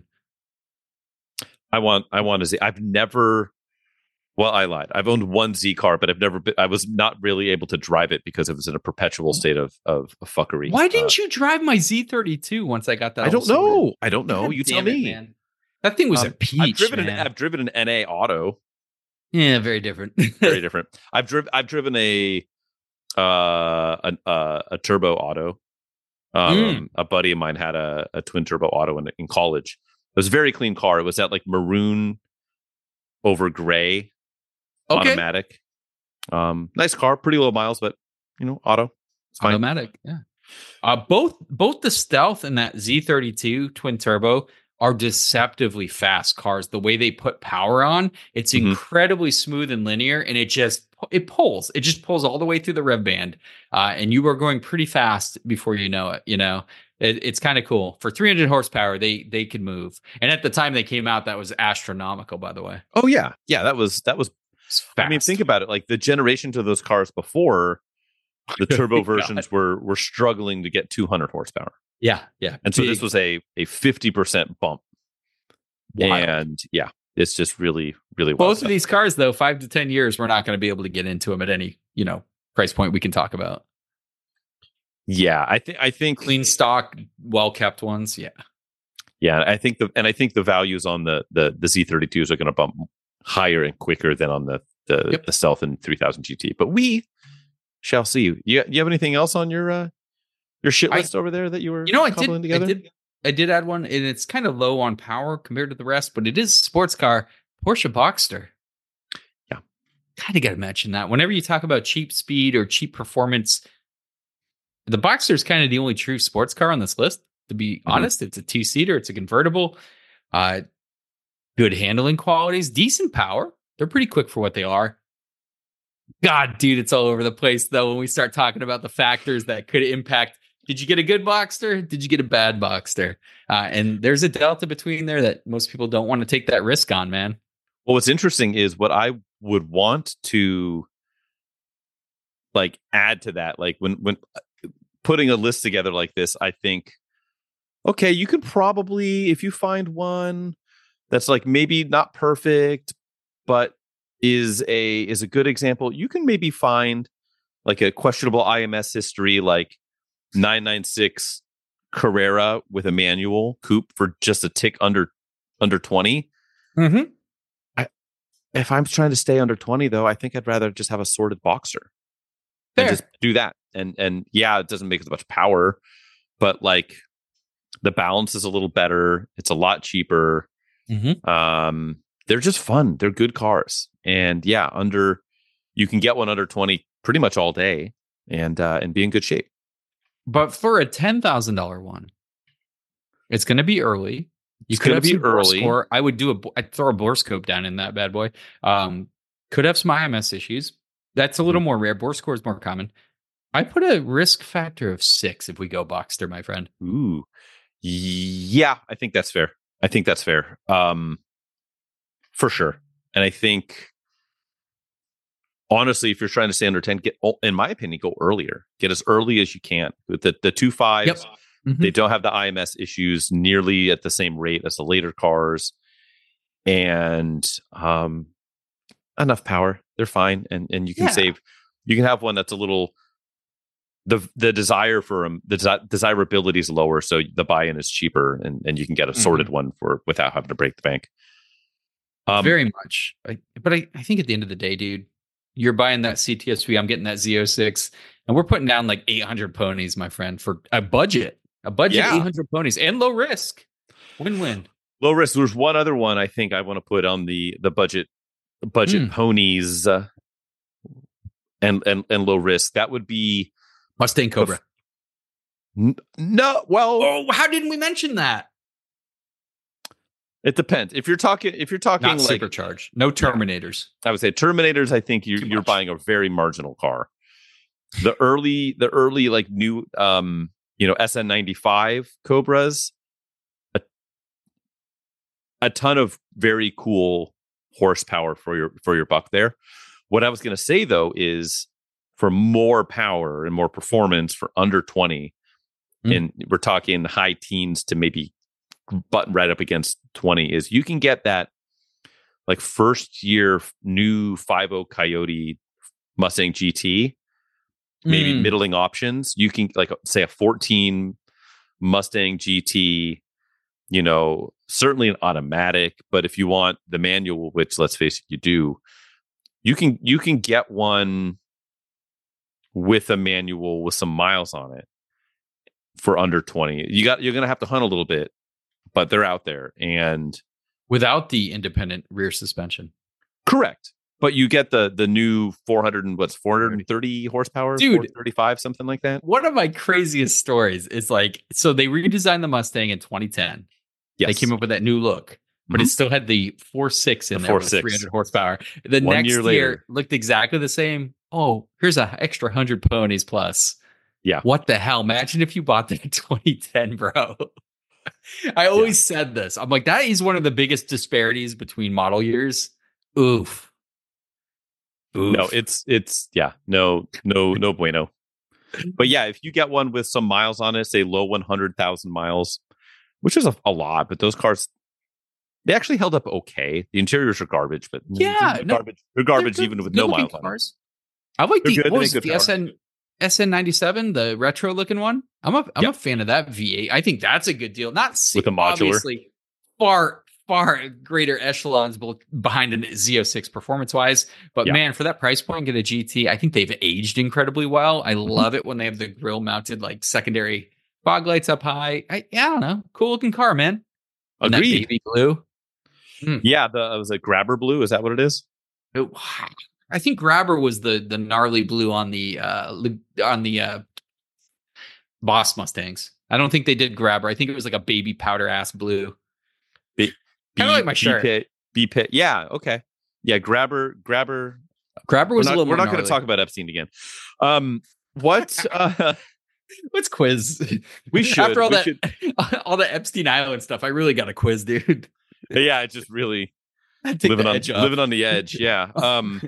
I want. I want a Z. I've never. Well, I lied. I've owned one Z car, but I've never been, I was not really able to drive it because it was in a perpetual state of of, of fuckery. Why didn't uh, you drive my Z thirty-two once I got that? I don't know. Sorted? I don't know. God you tell me. It, man. That thing was um, a peach. I've driven man. an I've driven an N A Auto. Yeah, very different. very different. I've driven I've driven a uh a uh, a turbo auto. Um, mm. A buddy of mine had a, a twin turbo auto in in college. It was a very clean car. It was that like maroon over gray. Okay. Automatic, um, nice car, pretty low miles, but you know, auto, it's fine. Automatic, yeah. Uh, both both the Stealth and that Z thirty-two twin turbo are deceptively fast cars. The way they put power on, it's mm-hmm. incredibly smooth and linear, and it just it pulls. It just pulls all the way through the rev band, uh, and you are going pretty fast before you know it. You know, it, it's kind of cool for three hundred horsepower. They they can move, and at the time they came out, that was astronomical. By the way, oh yeah, yeah, that was that was. Fast. I mean, think about it. Like the generations of those cars before, the turbo versions were were struggling to get two hundred horsepower. Yeah, yeah. And so Big. This was a a fifty percent bump. Wild. And yeah, it's just really, really both of stuff. These cars, though, five to ten years, we're not going to be able to get into them at any you know price point we can talk about. Yeah, I think I think clean stock, well kept ones. Yeah, yeah. I think the and I think the values on the the the Z thirty-twos are going to bump higher and quicker than on the the, yep. the Stealth and three thousand G T, but we shall see. You, you have anything else on your uh, your shit list I, over there that you were you know I did, together? I did I did add one, and it's kind of low on power compared to the rest, but it is a sports car, Porsche Boxster. Yeah, kind of got to mention that whenever you talk about cheap speed or cheap performance, the Boxster is kind of the only true sports car on this list. To be mm-hmm. honest, it's a two seater, it's a convertible. Uh, good handling qualities, decent power. They're pretty quick for what they are. God, dude, it's all over the place, though, when we start talking about the factors that could impact. Did you get a good Boxster? Did you get a bad Boxster? Uh, and there's a delta between there that most people don't want to take that risk on, man. Well, what's interesting is what I would want to like add to that. Like when when putting a list together like this, I think, okay, you could probably, if you find one that's like maybe not perfect, but is a is a good example, you can maybe find like a questionable I M S history, like nine ninety-six Carrera with a manual coupe for just a tick under under twenty. Mm-hmm. I, if I'm trying to stay under twenty, though, I think I'd rather just have a sorted Boxster Fair. and just do that. And and yeah, it doesn't make as much power, but like the balance is a little better. It's a lot cheaper. Mm-hmm. Um, they're just fun. They're good cars, and yeah, under you can get one under twenty pretty much all day, and uh, and be in good shape. But for a ten thousand dollar one, it's going to be early. You It's could gonna have be some bore early. score. I would do a. bo- I'd throw a borescope down in that bad boy. Um, could have some I M S issues. That's a little more rare. Bore score is more common. I put a risk factor of six if we go Boxster, my friend. Ooh, yeah, I think that's fair. I think that's fair. Um, for sure. And I think, honestly, if you're trying to stay under ten, get, in my opinion, go earlier. Get as early as you can. With the the two fives, Yep. Mhm. they don't have the I M S issues nearly at the same rate as the later cars, and um, enough power. They're fine, and and you can Yeah. save. You can have one that's a little. The the desire for them, the desi- desirability is lower, so the buy-in is cheaper, and, and you can get a sorted one for without having to break the bank. Um, Very much. I, but I, I think at the end of the day, dude, you're buying that C T S V. I'm getting that Z oh six, and we're putting down like eight hundred ponies, my friend, for a budget, a budget Yeah. eight hundred ponies and low risk. Win-win. low risk. There's one other one I think I want to put on the the budget budget Hmm. ponies uh, and and and low risk. That would be Mustang Cobra. n- no. Well, Oh, how didn't we mention that? it depends. If you're talking, if you're talking Not like supercharged. No Terminators. I would say Terminators, I think you're Too you're much. buying a very marginal car. The early, the early like new, um, you know, S N ninety-five Cobras, a, a ton of very cool horsepower for your for your buck there. What I was going to say though is for more power and more performance for under twenty, Mm. and we're talking high teens to maybe button right up against twenty, is you can get that like first year new five oh Coyote Mustang G T, maybe Mm. middling options. You can like say a fourteen Mustang G T, you know, certainly an automatic, but if you want the manual, which let's face it, you do, you can you can get one with a manual with some miles on it for under twenty. You got you're gonna have to hunt a little bit, but they're out there. And Without the independent rear suspension. correct. But you get the the new four hundred and what's four hundred thirty horsepower, Dude. four thirty-five, something like that. One of my craziest stories is like, so they redesigned the Mustang in twenty ten. Yes. They came up with that new look, but it still had the four six in The there with four six. three hundred horsepower. The One next year year, later. looked exactly the same. Oh, here's an extra one hundred ponies plus. Yeah. What the hell? Imagine if you bought that in twenty ten, bro. I always said this. I'm like, that is one of the biggest disparities between model years. Oof. Oof. No, it's it's yeah, no, no, no bueno. But yeah, if you get one with some miles on it, say low one hundred thousand miles, which is a, a lot, but those cars, they actually held up okay. The interiors are garbage, but Yeah, they're no, garbage. They're garbage They're even good- with no good-looking miles on it. cars. I like They're the, good, what they was make it, good the power. S N S N ninety-seven, the retro looking one. I'm a I'm Yeah. a fan of that V eight. I think that's a good deal. Not se- With the modular. obviously far far greater echelons be- behind a Z oh six performance wise, but Yeah. man, for that price point, get a G T. I think they've aged incredibly well. I Mm-hmm. love it when they have the grill mounted like secondary fog lights up high. I, I don't know, cool looking car, man. And that Agreed. baby blue. Yeah, the it was a grabber blue. Is that what it is? It- I think Grabber was the the gnarly blue on the uh li- on the uh Boss Mustangs. I don't think they did Grabber. I think it was like a baby powder ass blue. Kind of like my shirt. B-pit, B-pit. Yeah, okay. Yeah, grabber, grabber. Grabber was we're not, a little We're more not going to gnarly. talk about Epstein again. Um, what? Uh, What's quiz? we should. After all we that, should. all the Epstein Island stuff, I really got a quiz, dude. Yeah, it's just really Take living the on edge off. living on the edge. Yeah. Um.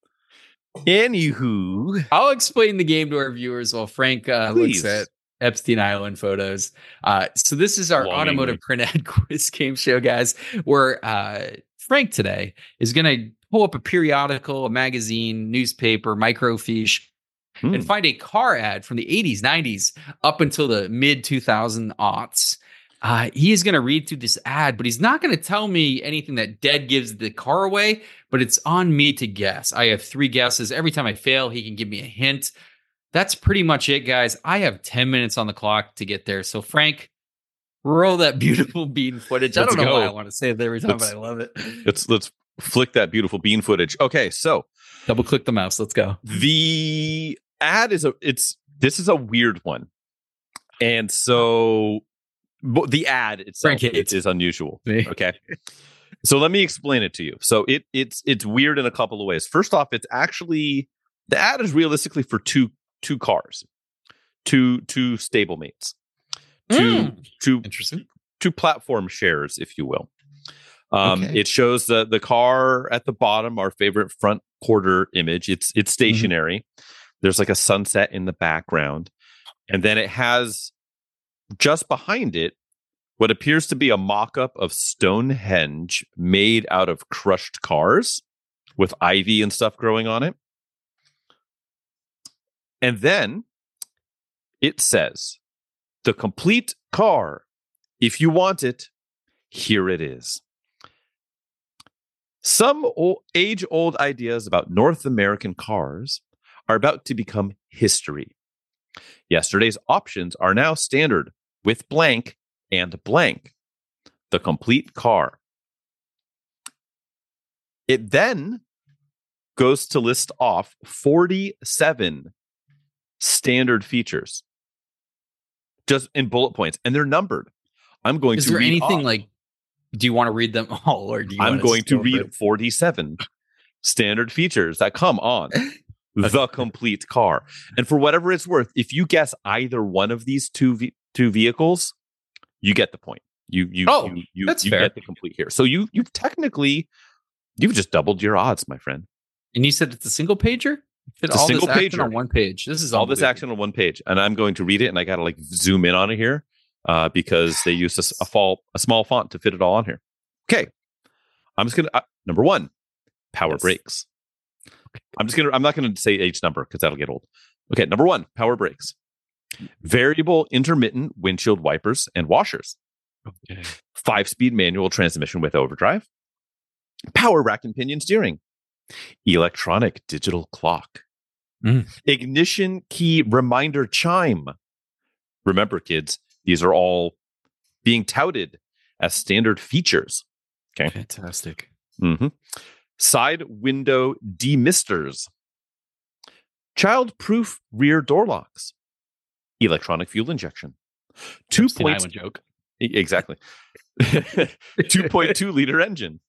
Anywho, I'll explain the game to our viewers while Frank uh, looks Please. at Epstein Island photos. Uh, so this is our Longingly. automotive print ad quiz game show, guys, where uh, Frank today is going to pull up a periodical, a magazine, newspaper, microfiche, Hmm. and find a car ad from the eighties, nineties, up until the mid two thousand aughts. Uh, he is going to read through this ad, but he's not going to tell me anything that dead gives the car away, but it's on me to guess. I have three guesses. Every time I fail, he can give me a hint. That's pretty much it, guys. I have ten minutes on the clock to get there. So, Frank, roll that beautiful bean footage. Let's I don't know go. why I want to say it every time, Let's- but I love it. let's let's flick that beautiful bean footage. Okay, so Double click the mouse. Let's go. the ad is a it's this is a weird one, and so but the ad itself Frank hates is, is unusual. me. Okay, so let me explain it to you. So it it's it's weird in a couple of ways. First off, it's actually the ad is realistically for two two cars, two two stablemates, two Mm. two Interesting. two platform shares, if you will. Um, Okay. It shows the the car at the bottom, our favorite front quarter image. It's it's stationary. There's like a sunset in the background, and then it has just behind it what appears to be a mock-up of Stonehenge made out of crushed cars with ivy and stuff growing on it. And then it says, "The complete car. If you want it, here it is." Some old, age-old ideas about North American cars are about to become history. Yesterday's options are now standard with blank and blank. The complete car. It then goes to list off forty-seven standard features, just in bullet points, and they're numbered. I'm going Is to there read anything off. like, do you want to read them all or do you I'm want going to go read for- forty-seven standard features that come on the complete car. And for whatever it's worth, if you guess either one of these two ve- two vehicles, you get the point. You you Oh, you, you, that's you fair. get the complete here. So you you've technically you've just doubled your odds, my friend. And you said it's a single pager? Fit It's a all single this action pager. on one page. This is All this unbelievable. action on one page, and I'm going to read it, and I got to like zoom in on it here uh, because they used a, s- a fall a small font to fit it all on here. Okay, I'm just gonna uh, number one, power Yes. brakes. I'm just gonna I'm not gonna say each number because that'll get old. Okay, number one, power brakes, variable intermittent windshield wipers and washers, Okay. five speed manual transmission with overdrive, power rack and pinion steering, electronic digital clock, Mm. ignition key reminder chime. Remember, kids, these are all being touted as standard features. Okay. Fantastic. hmm Side window demisters, child-proof rear door locks, electronic fuel injection, two Epstein point Island joke. E- exactly two point two liter engine,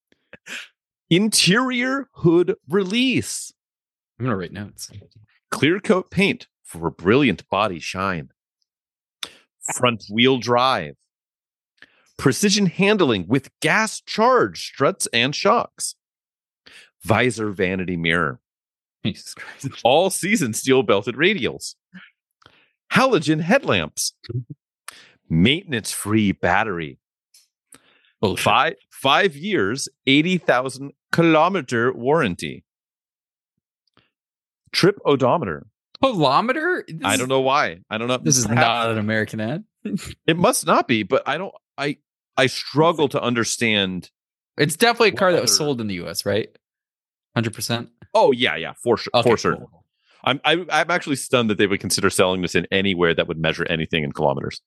interior hood release, I'm going to write notes. clear coat paint for a brilliant body shine, front wheel drive, precision handling with gas charge struts and shocks, visor vanity mirror, Jesus Christ. all season steel belted radials, halogen headlamps, maintenance free battery, Bullshit. five five years, eighty thousand kilometer warranty, trip odometer. Kilometer? This I is- don't know why. I don't know. This is Perhaps- not an American ad. It must not be, but I don't. I I struggle to understand. It's definitely a car that was Other- sold in the U S, right? one hundred percent. Oh yeah, yeah, for sure, Okay, for certain. cool. I'm I, I'm actually stunned that they would consider selling this in anywhere that would measure anything in kilometers.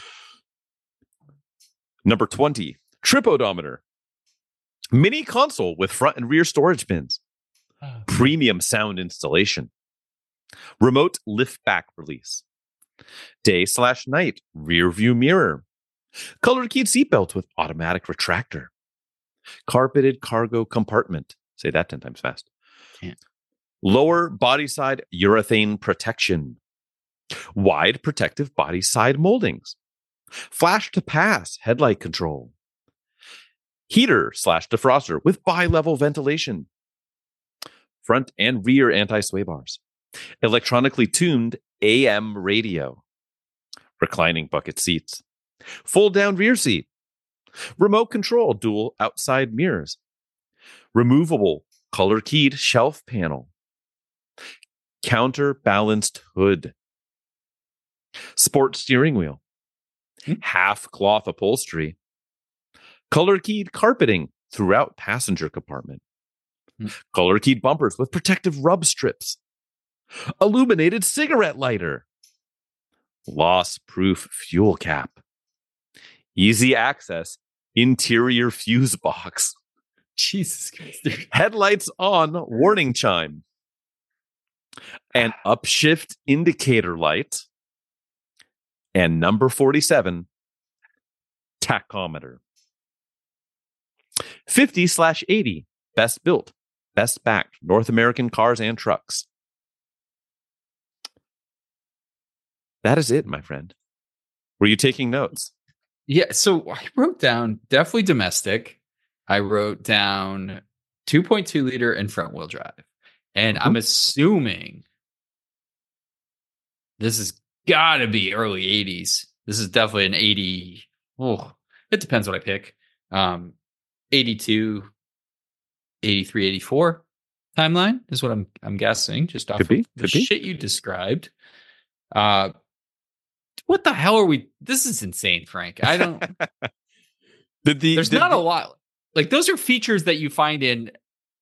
Number twenty, trip odometer, mini console with front and rear storage bins, premium sound installation, remote lift back release, day slash night rear view mirror, color keyed seatbelt with automatic retractor, Carpeted cargo compartment. Say that ten times fast. Can't. Lower body side urethane protection. Wide protective body side moldings. Flash to pass headlight control. Heater slash defroster with bi-level ventilation. Front and rear anti-sway bars. Electronically tuned A M radio. Reclining bucket seats. Fold down rear seat. Remote control dual outside mirrors. Removable color keyed shelf panel. Counterbalanced hood. Sport steering wheel. Half cloth upholstery. Color keyed carpeting throughout passenger compartment. Color keyed bumpers with protective rub strips. Illuminated cigarette lighter. Loss proof fuel cap. Easy access interior fuse box. Jesus Christ. Headlights on warning chime. An upshift indicator light. And number forty-seven, tachometer. fifty slash eighty, best built, best backed North American cars and trucks. That is it, my friend. Were you taking notes? Yeah, so I wrote down definitely domestic. I wrote down two point two liter and front wheel drive. And I'm assuming this has got to be early eighties. This is definitely an eighty. Oh, it depends what I pick. Um, eighty-two, eighty-three, eighty-four timeline is what I'm I'm guessing, just off Could be, of the could be. shit you described. Uh, what the hell are we? This is insane, Frank. I don't. the, the, There's the, not the, a lot. Like, those are features that you find in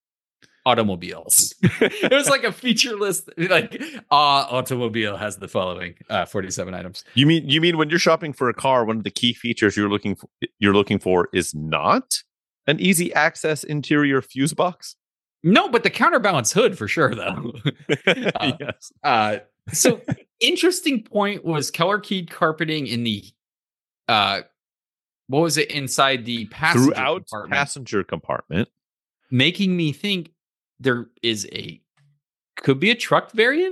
automobiles. It was like a feature list. Like, uh, automobile has the following uh, forty-seven items. You mean you mean when you're shopping for a car, one of the key features you're looking for, you're looking for is not an easy access interior fuse box? No, but the counterbalance hood for sure, though. uh, Yes. uh, so interesting point was color keyed carpeting in the uh, what was it inside the passenger Throughout compartment, passenger compartment. making me think there is a could be a truck variant,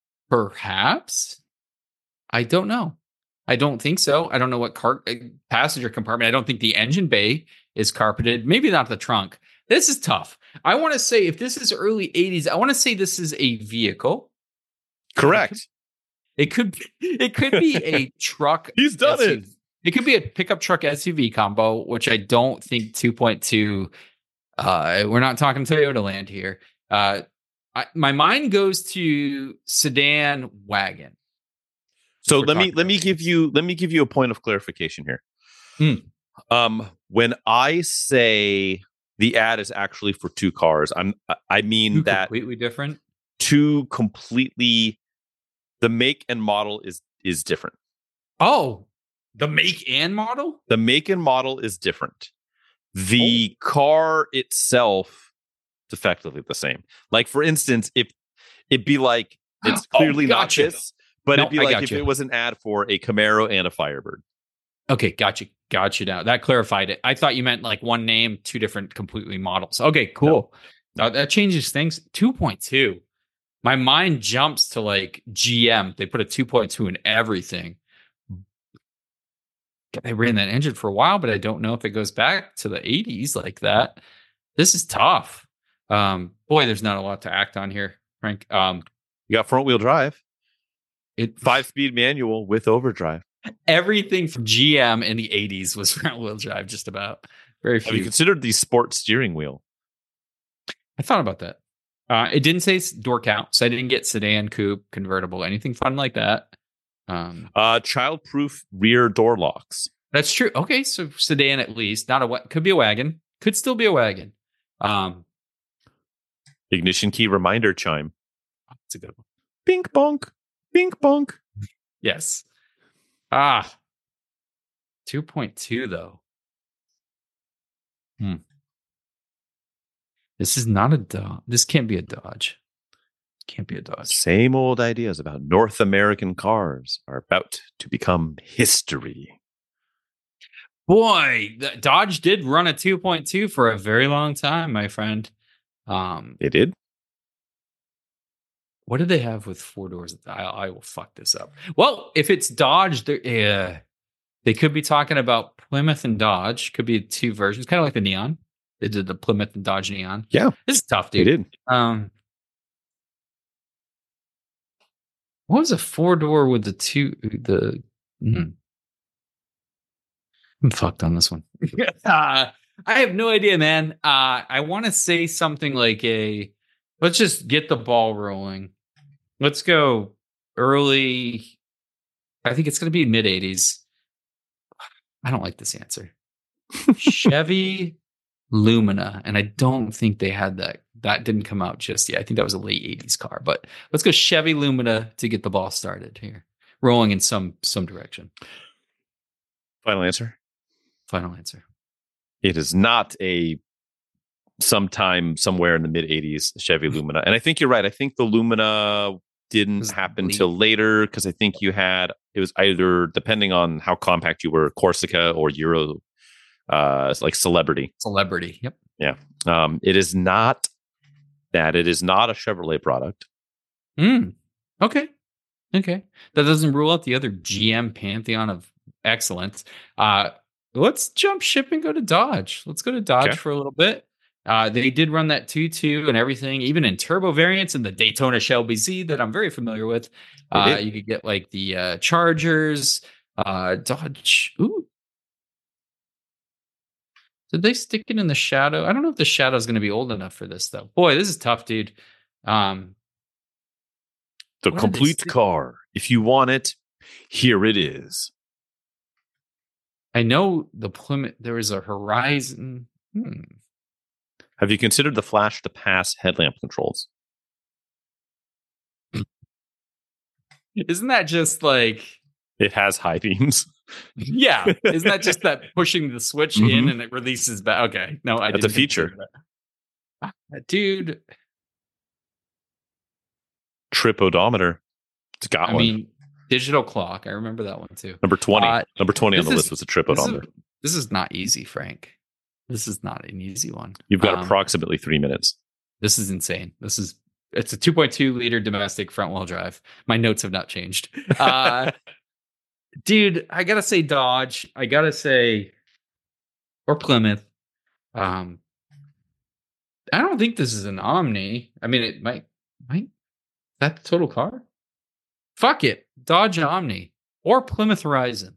perhaps. I don't know. I don't think so. I don't know what car uh, passenger compartment. I don't think the engine bay is carpeted. Maybe not the trunk. This is tough. I want to say if this is early eighties, I want to say this is a vehicle. Correct. It could it could be a truck. He's done S U V. it. It could be a pickup truck S U V combo, which I don't think two point two. Uh, we're not talking Toyota land here. Uh, I, my mind goes to sedan wagon. So We're let me talking let me about give these. you let me give you a point of clarification here. Mm. Um, when I say the ad is actually for two cars, I'm I mean Two that completely different. two completely the make and model is is different. Oh, the make and model. The make and model is different. The car itself is effectively the same. Like, for instance, if it'd be like it's Oh, clearly gotcha. not this, but No, it'd be I like if gotcha. it was an ad for a Camaro and a Firebird. Okay, got you, got you now. That clarified it. I thought you meant like one name, two different completely models. Okay, cool. Uh, that changes things. two point two. My mind jumps to like G M. They put a two point two in everything. They ran that engine for a while, but I don't know if it goes back to the eighties like that. This is tough. Um, boy, there's not a lot to act on here, Frank. Um, You got front wheel drive, it five speed manual with overdrive. everything from G M in the eighties was front wheel drive, just about. Very Have you few. considered the sport steering wheel? I thought about that. Uh, it didn't say s- door count, so I didn't get sedan, coupe, convertible, anything fun like that. Um, Uh, child-proof rear door locks. that's true. Okay, so sedan at least, not a wa- could be a wagon, could still be a wagon. Um, Ignition key reminder chime. it's a good one. Bink bonk. Bink bonk. Yes. Ah, two point two though. Hmm. This is not a Dodge. This can't be a Dodge. Can't be a Dodge. Same old ideas about North American cars are about to become history. Boy, the Dodge did run a two point two for a very long time, my friend. Um, They did. what did they have with four doors? I, I will fuck this up. Well, if it's Dodge, uh, they could be talking about Plymouth and Dodge. Could be two versions, kind of like the Neon. They did the Plymouth and Dodge Neon. Yeah, this is tough, they dude. did. Um, what was a four door with the two? The mm. I'm fucked on this one. uh, I have no idea, man. Uh, I want to say something like a. Let's just get the ball rolling. Let's go early. I think it's going to be mid eighties. I don't like this answer. Chevy Lumina, and I don't think they had that. That didn't come out just yet. I think that was a late eighties car. But let's go Chevy Lumina to get the ball started here, rolling in some some direction. Final answer. Final answer. It is not a sometime somewhere in the mid eighties Chevy Lumina. And I think you're right. I think the Lumina didn't happen late. till later because I think you had, it was either, depending on how compact you were, Corsica or Euro, uh, like Celebrity. Celebrity. Yep. Yeah. Um, it is not that. It is not a Chevrolet product. Mm. Okay. Okay. That doesn't rule out the other G M pantheon of excellence. Uh, let's jump ship and go to Dodge. Let's go to Dodge Okay. for a little bit. Uh, they did run that two two and everything, even in turbo variants and the Daytona Shelby Z that I'm very familiar with. Uh, you could get like the uh, Chargers, uh, Dodge. Ooh. Did they stick it in the Shadow? I don't know if the Shadow is going to be old enough for this, though. Boy, this is tough, dude. Um, The What did they complete stick- car. If you want it, here it is. I know the Plymouth, there was a Horizon. Hmm. Have you considered the flash to pass headlamp controls? Isn't that just like, It has high beams. yeah, isn't that just that pushing the switch in Mhm. and it releases back? Okay, no, I That's a didn't feature. consider that. Ah, dude, Trip odometer. It's got I one. mean, digital clock. I remember that one too. Number twenty. Uh, Number twenty on this the is- list was a trip This is, odometer. this is not easy, Frank. This is not an easy one. You've got Um, approximately three minutes. This is insane. This is it's a two point two liter domestic front wheel drive. My notes have not changed. Uh, dude, I gotta say Dodge. I gotta say, or Plymouth. Um, I don't think this is an Omni. I mean, it might might that the total car. Fuck it, Dodge Omni or Plymouth Horizon.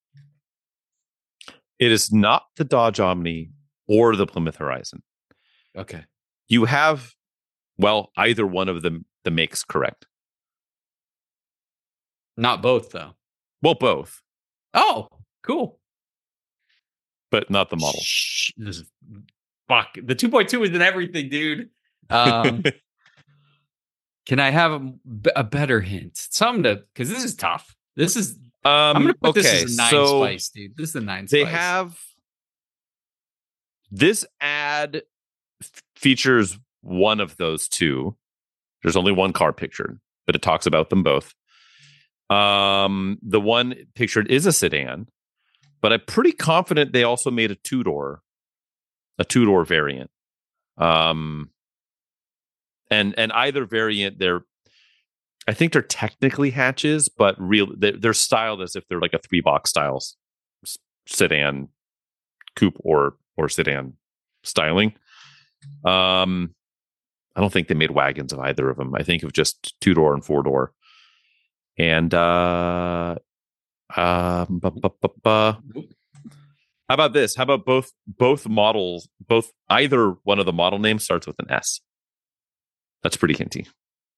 It is not the Dodge Omni or the Plymouth Horizon. Okay, You have, well, either one of them, the makes correct. not both though. Well, both, Oh, cool. but not the model. Shh, this is fuck. The two point two is in everything, dude. Um, can I have a, b- a better hint? Something to, because this is tough. This is, um, I'm going to put okay, this as a nine so spice, dude. This is a nine they spice. have this ad f- features one of those two. There's only one car pictured, but it talks about them both. Um, the one pictured is a sedan, but I'm pretty confident they also made a two door, a two door variant. Um, and and either variant, they're, I think they're technically hatches, but real they're, they're styled as if they're like a three box style s- sedan, coupe or or sedan styling. Um, I don't think they made wagons of either of them. I think of just two door and four door. And uh, um, bu- bu- bu- bu- how about this? How about both both models? Both either one of the model names starts with an S. That's pretty hinty.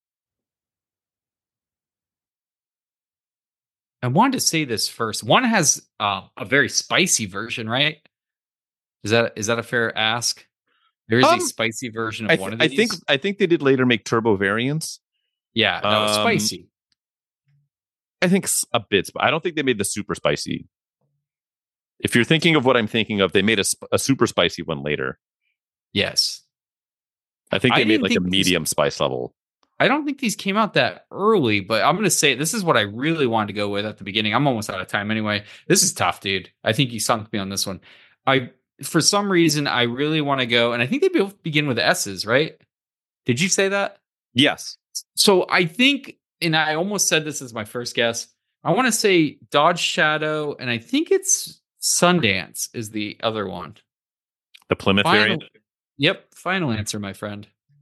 I wanted to say this first. One has uh, a very spicy version, right? Is that is that a fair ask? There is Um, a spicy version of I, th- one of I these. think I think they did later make turbo variants. yeah, that was um, spicy. I think s- a bit, but I don't think they made the super spicy. If you're thinking of what I'm thinking of, they made a, sp- a super spicy one later. Yes. I think I they made didn't like a think these- medium spice level. I don't think these came out that early, but I'm going to say this is what I really wanted to go with at the beginning. I'm almost out of time anyway. This is tough, dude. I think you sunk me on this one. I, for some reason, I really want to go, and I think they both begin with S's, right? Did you say that? Yes. So I think, and I almost said this as my first guess. I want to say Dodge Shadow, and I think it's Sundance is the other one. The Plymouth Final, variant. Yep. Final answer, my friend.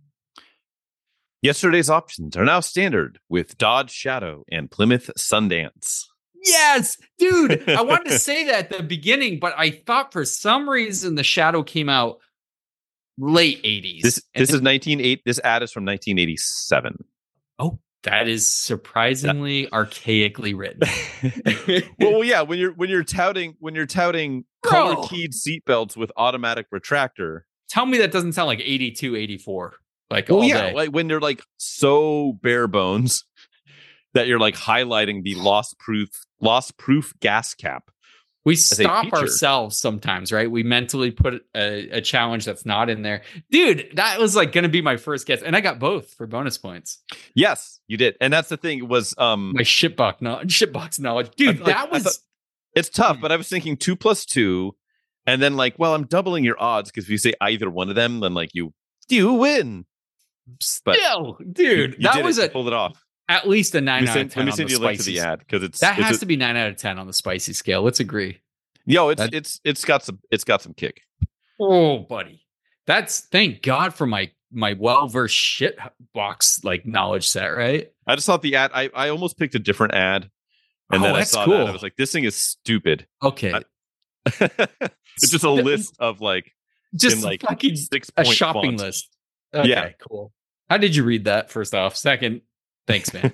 Yesterday's options are now standard with Dodge Shadow and Plymouth Sundance. Yes, dude. I wanted to say that at the beginning, but I thought for some reason the Shadow came out late eighties. This And this then- is nineteen eight. This ad is from nineteen eighty-seven. Oh, that is surprisingly archaically written. Well, yeah. When you're when you're touting when you're touting Bro. color keyed seatbelts with automatic retractor. Tell me that doesn't sound like eighty-two, eighty-four. Like, Well, all yeah, day. like when they're like so bare bones that you're like highlighting the loss proof loss proof gas cap. We a stop feature. ourselves sometimes, right? We mentally put a, a challenge that's not in there. Dude, that was like going to be my first guess. And I got both for bonus points. Yes, you did, and that's the thing. It was um, My shitbox knowledge. Shitbox knowledge. Dude, I- like, that I was... thought- it's tough, but I was thinking two plus two, and then like, well, I'm doubling your odds because if you say either one of them, then like you you win. But Still, you- dude, you that did was it. You a, pulled it off. at least a Let nine me out send, of ten let me on send the you a link to spicy. the ad because it's That it's has a- to be nine out of ten on the spicy scale. Let's agree. yo, it's that- it's it's got some it's got some kick. Oh, buddy. That's thank God for my my well-versed shit box like knowledge set, right? I just thought the ad. I, I almost picked a different ad, and Oh, then I that's saw cool. that. I was like, this thing is stupid. Okay. I- It's just a list of like Just in, like, fucking six a point shopping font. list. Okay, Yeah. cool. How did you read that first off? Second, thanks, man.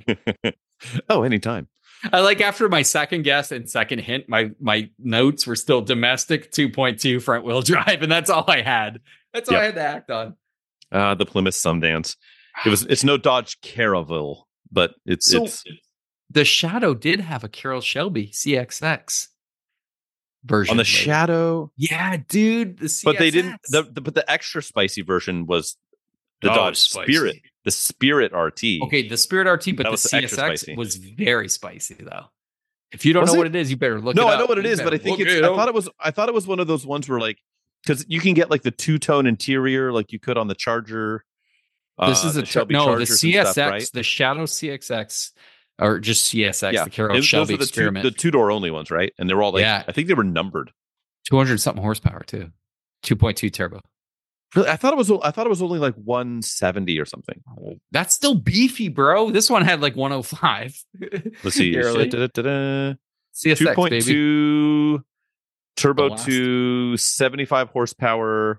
Oh, anytime. I like after my second guess and second hint, my my notes were still domestic two point two front wheel drive, and that's all I had. That's all Yep. I had to act on. Uh, the Plymouth Sundance. It was. It's no Dodge Caravelle, but it's So it's. the Shadow did have a Carroll Shelby C X X version On the later. Shadow, Yeah, dude. The C X X. but they didn't. The, the but the extra spicy version was the Oh, Dodge spicy. Spirit, the Spirit R T. Okay, the Spirit R T, but That the was C X extra X spicy. was very spicy though. If you don't Was know it? what it is, you better look No, it I up. know what it You is, but better I think look it's. it I up. thought it was. I thought it was one of those ones where like because you can get like the two tone interior, like you could on the Charger. This uh, is a the Ch- Shelby no, the Chargers and C S X, stuff, right? the Shadow C X X, or just C S X, Yeah, the Carroll It- those Shelby were the two, Experiment. the two door only ones, right? And they were all like, Yeah. I think they were numbered. two hundred something horsepower too, two point two turbo. Really, I thought it was. I thought it was only like one seventy or something. That's still beefy, bro. This one had like one oh five. Let's see. Yearly. Da-da-da-da. C S X, two point baby. two turbo Blast. to seventy-five horsepower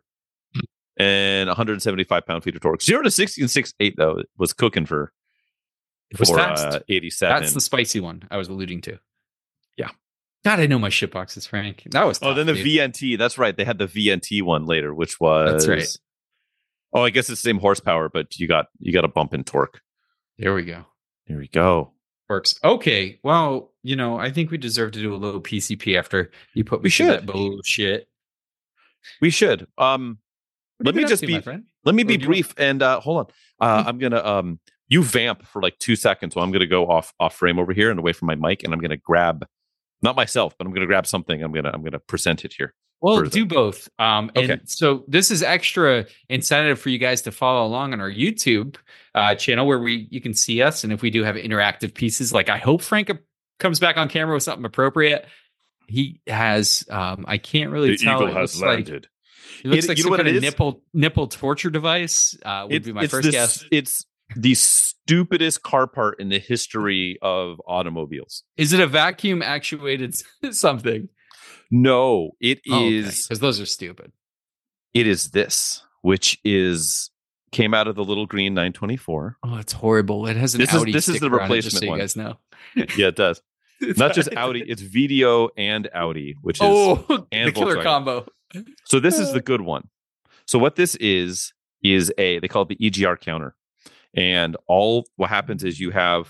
and one hundred seventy-five pound feet of torque. Zero to sixty and six eight though was cooking for It was for fast. uh, eighty-seven. That's the spicy one I was alluding to. Yeah. God, I know my shit boxes, Frank. That was oh, tough, then the dude. V N T. That's right. They had the V N T one later, which was That's right. Oh, I guess it's the same horsepower, but you got you got a bump in torque. There we go. Here we go. Works. Okay. Well, you know, I think we deserve to do a little P C P after you put me We through that should. bullshit. We should. Um, What Let have you me been up just to, be- my friend? let me Or be do you brief and uh, hold on. Uh, I'm gonna um, you vamp for like two seconds, so I'm gonna go off off frame over here and away from my mic, and I'm gonna grab not myself, but I'm gonna grab something. I'm gonna I'm gonna present it here. Well, further. do both. Um, and Okay. so this is extra incentive for you guys to follow along on our YouTube uh, channel where we you can see us, and if we do have interactive pieces, like I hope Frank comes back on camera with something appropriate. He has. Um, I can't really tell. It looks like it looks It- like you know some what kind it of is? nipple nipple torture device. Uh, would It- be my it's first this- guess. It's the stupidest car part in the history of automobiles. Is it a vacuum actuated something? No, it is. because those are stupid. It is this, which is came out of the little green nine twenty-four. Oh, it's horrible. It has an This is- Audi. this is the sticker on it, just replacement so one. you guys know. Yeah, it does. Not just Audi, it's V D O and Audi, which is Oh, and the killer Volkswagen. combo. so this is the good one. So what this is is a they call it the E G R counter. And all what happens is you have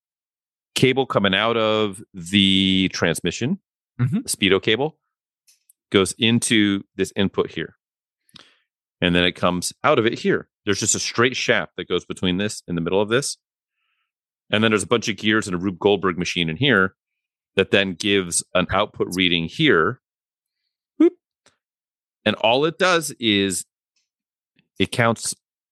cable coming out of the transmission, Mhm. the speedo cable goes into this input here. And then it comes out of it here. There's just a straight shaft that goes between this in the middle of this. And then there's a bunch of gears and a Rube Goldberg machine in here that then gives an output reading here. Whoop. And all it does is it counts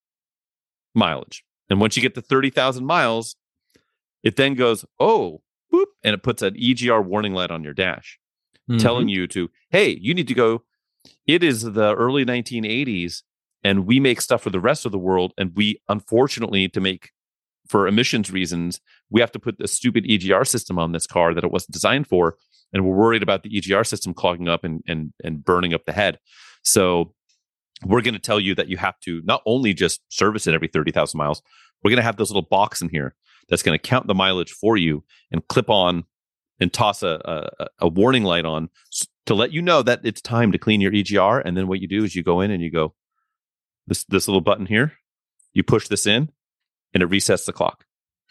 mileage. And once you get to thirty thousand miles, it then goes, oh, whoop, and it puts an E G R warning light on your dash, mm-hmm. telling you to, hey, you need to go. It is the early nineteen eighties, and we make stuff for the rest of the world. And we, unfortunately, to make, for emissions reasons, we have to put the stupid E G R system on this car that it wasn't designed for. And we're worried about the E G R system clogging up and, and, and burning up the head. So we're going to tell you that you have to not only just service it every thirty thousand miles, we're going to have this little box in here that's going to count the mileage for you and clip on and toss a, a, a warning light on to let you know that it's time to clean your E G R. And then what you do is you go in and you go, this, this little button here, you push this in and it resets the clock.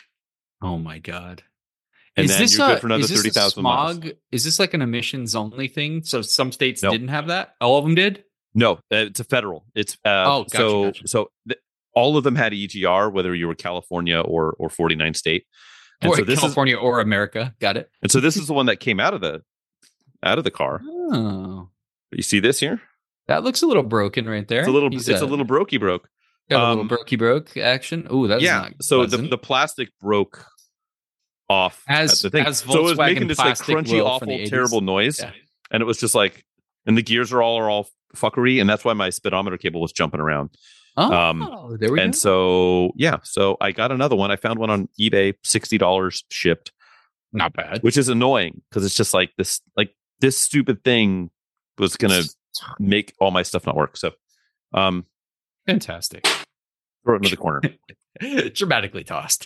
Oh my God. And is then this you're a, good for another thirty thousand miles. Is this like an emissions only thing? So some states Nope. didn't have that? All of them did? No, uh, it's a federal. It's uh, Oh, gotcha, so gotcha. so th- all of them had E G R, whether you were California or or forty-nine state. And Or so this California or America. Got it. is and so this is the one that came out of the out of the car. Oh, You see this here? that looks a little broken right there. It's a little He's, it's a uh, little brokey broke. got a um, little brokey broke action. Oh, that's Yeah. not So the, pleasant. the plastic broke off As- at the thing. as so it was Volkswagen making this like plastic crunchy, will from the awful, eighties. terrible noise. Yeah. And it was just like, and the gears are all are all fuckery, and that's why my speedometer cable was jumping around. Oh, um, there we And go. so yeah, so I got another one. I found one on eBay, sixty dollars shipped, Not bad. which is annoying because it's just like this, like this stupid thing was gonna make all my stuff not work. So, um, Fantastic. throw it into the corner. Dramatically tossed.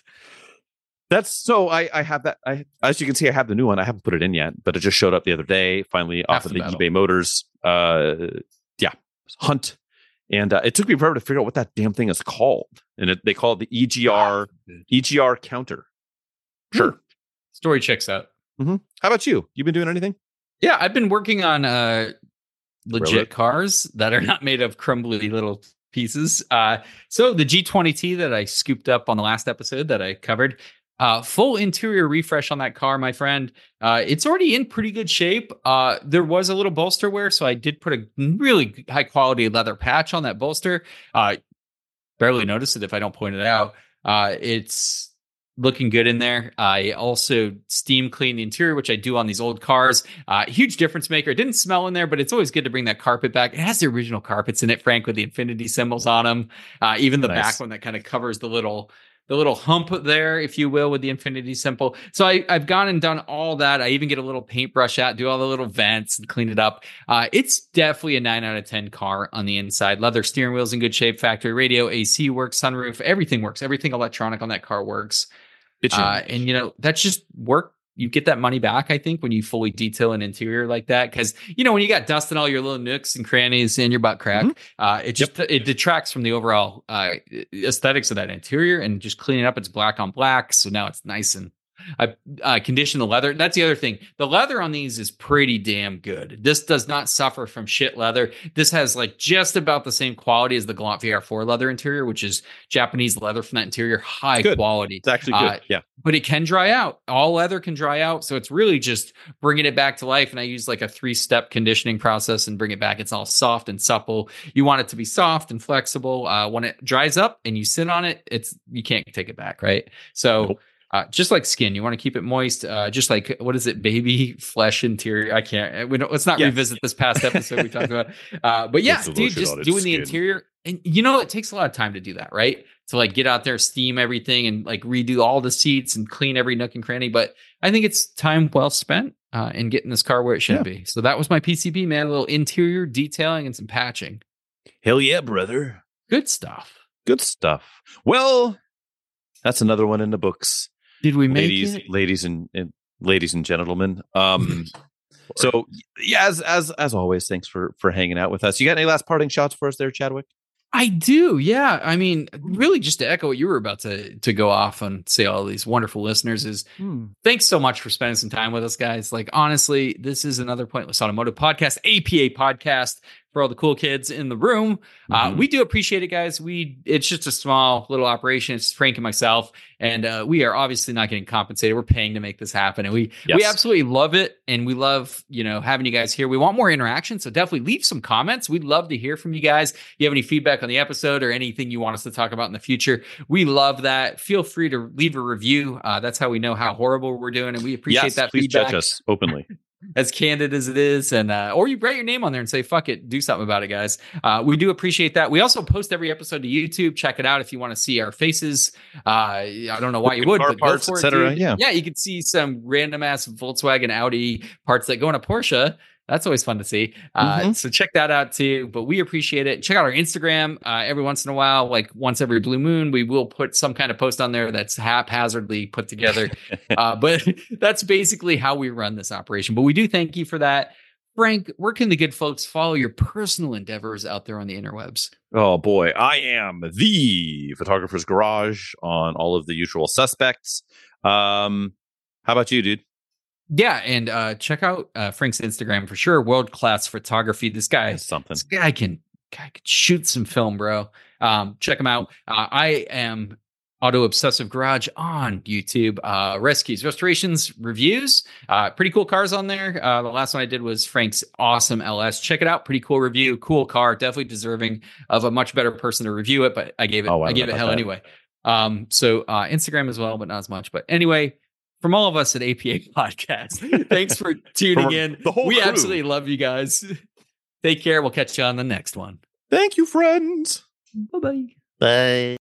That's so I I have that. I as you can see, I have the new one. I haven't put it in yet, but it just showed up the other day. Finally, Half off of the the battle. eBay Motors, uh, yeah, hunt, and uh, it took me forever to figure out what that damn thing is called. And it, they call it the E G R E G R counter. Sure. Story checks out. Mm-hmm. How about you? You been doing anything? Yeah, I've been working on uh legit Railroad? cars that are not made of crumbly little pieces. Uh so the G twenty T that I scooped up on the last episode that I covered, uh full interior refresh on that car, my friend. Uh it's already in pretty good shape. Uh there was a little bolster wear, so I did put a really high quality leather patch on that bolster. Uh barely notice it if I don't point it out. Uh it's looking good in there. I also steam clean the interior, which I do on these old cars. Uh, huge difference maker. It didn't smell in there, but it's always good to bring that carpet back. It has the original carpets in it, Frank, with the infinity symbols on them. Uh, even the Nice. back one that kind of covers the little the little hump there, if you will, with the infinity symbol. So I, I've gone and done all that. I even get a little paintbrush out, do all the little vents and clean it up. Uh, it's definitely a nine out of ten car on the inside. Leather steering wheel's in good shape. Factory radio, A C works, sunroof, everything works. Everything electronic on that car works. It's Uh, and you know, that's just work. You get that money back, I think, when you fully detail an interior like that. Because you know, when you got dust in all your little nooks and crannies in your butt crack, Mhm. uh, it just it detracts from the overall uh, aesthetics of that interior. And just cleaning up, it's black on black, so now it's nice and I uh, condition the leather. That's the other thing. The leather on these is pretty damn good. This does not suffer from shit leather. This has like just about the same quality as the Galant V R four leather interior, which is Japanese leather from that interior, high Good. quality. It's actually good. Uh, yeah. But it can dry out. All leather can dry out. So it's really just bringing it back to life. And I use like a three step conditioning process and bring it back. It's all soft and supple. You want it to be soft and flexible. Uh, when it dries up and you sit on it, it's you can't take it back. Right. So Nope. uh, just like skin, you want to keep it moist. Uh, just like, what is it? Baby flesh interior. I can't, we don't, let's not Yeah. revisit this past episode we talked about. Uh, but yeah, Puts the dude, lotion just on its doing the skin. interior. And you know, it takes a lot of time to do that, right? To like get out there, steam everything and like redo all the seats and clean every nook and cranny. But I think it's time well spent uh, in getting this car where it should Yeah. be. So that was my P C B, man. A little interior detailing and some patching. Hell yeah, brother. Good stuff. Good stuff. Well, that's another one in the books. Did we make ladies, it? ladies and, and ladies and gentlemen. Um, so yeah, as as as always, thanks for for hanging out with us. You got any last parting shots for us there, Chadwick? I do. Yeah. I mean, really just to echo what you were about to, to go off and say all these wonderful listeners is thanks so much for spending some time with us, guys. Like, honestly, this is another Pointless Automotive podcast, A P A podcast. for all the cool kids in the room. Uh, Mhm. we do appreciate it, guys. We It's just a small little operation. It's Frank and myself, and uh, we are obviously not getting compensated. We're paying to make this happen, and we Yes. we absolutely love it, and we love you know having you guys here. We want more interaction, so definitely leave some comments. We'd love to hear from you guys. If you have any feedback on the episode or anything you want us to talk about in the future, we love that. Feel free to leave a review. Uh, that's how we know how horrible we're doing, and we appreciate Yes, that please feedback. judge us openly. As candid as it is, and uh, or you write your name on there and say fuck it, do something about it, guys. Uh, we do appreciate that. We also post every episode to YouTube. Check it out if you want to see our faces. uh, I don't know why you would, Car but go parts, for et it, cetera. dude. Yeah. yeah you can see some random ass Volkswagen Audi parts that go in a Porsche. That's always fun to see. Uh, Mhm. So check that out too. But we appreciate it. Check out our Instagram. Uh, every once in a while, like once every blue moon, we will put some kind of post on there that's haphazardly put together. uh, but that's basically how we run this operation. But we do thank you for that. Frank, where can the good folks follow your personal endeavors out there on the interwebs? Oh boy, I am the Photographer's Garage on all of the usual suspects. Um, how about you, dude? Yeah, and uh, check out uh, Frank's Instagram for sure. World class photography. This guy, That's something. this guy can, guy can shoot some film, bro. Um, check him out. Uh, I am Auto Obsessive Garage on YouTube. Uh, rescues, restorations, reviews. Uh, pretty cool cars on there. Uh, the last one I did was Frank's awesome L S. Check it out. Pretty cool review. Cool car. Definitely deserving of a much better person to review it. But I gave it. Oh, I I don't gave know it about hell that. anyway. Um, so uh, Instagram as well, but not as much. But anyway. From all of us at A P A Podcast, thanks for tuning From in. the whole we crew. absolutely love you guys. Take care. We'll catch you on the next one. Thank you, friends. Bye-bye. Bye.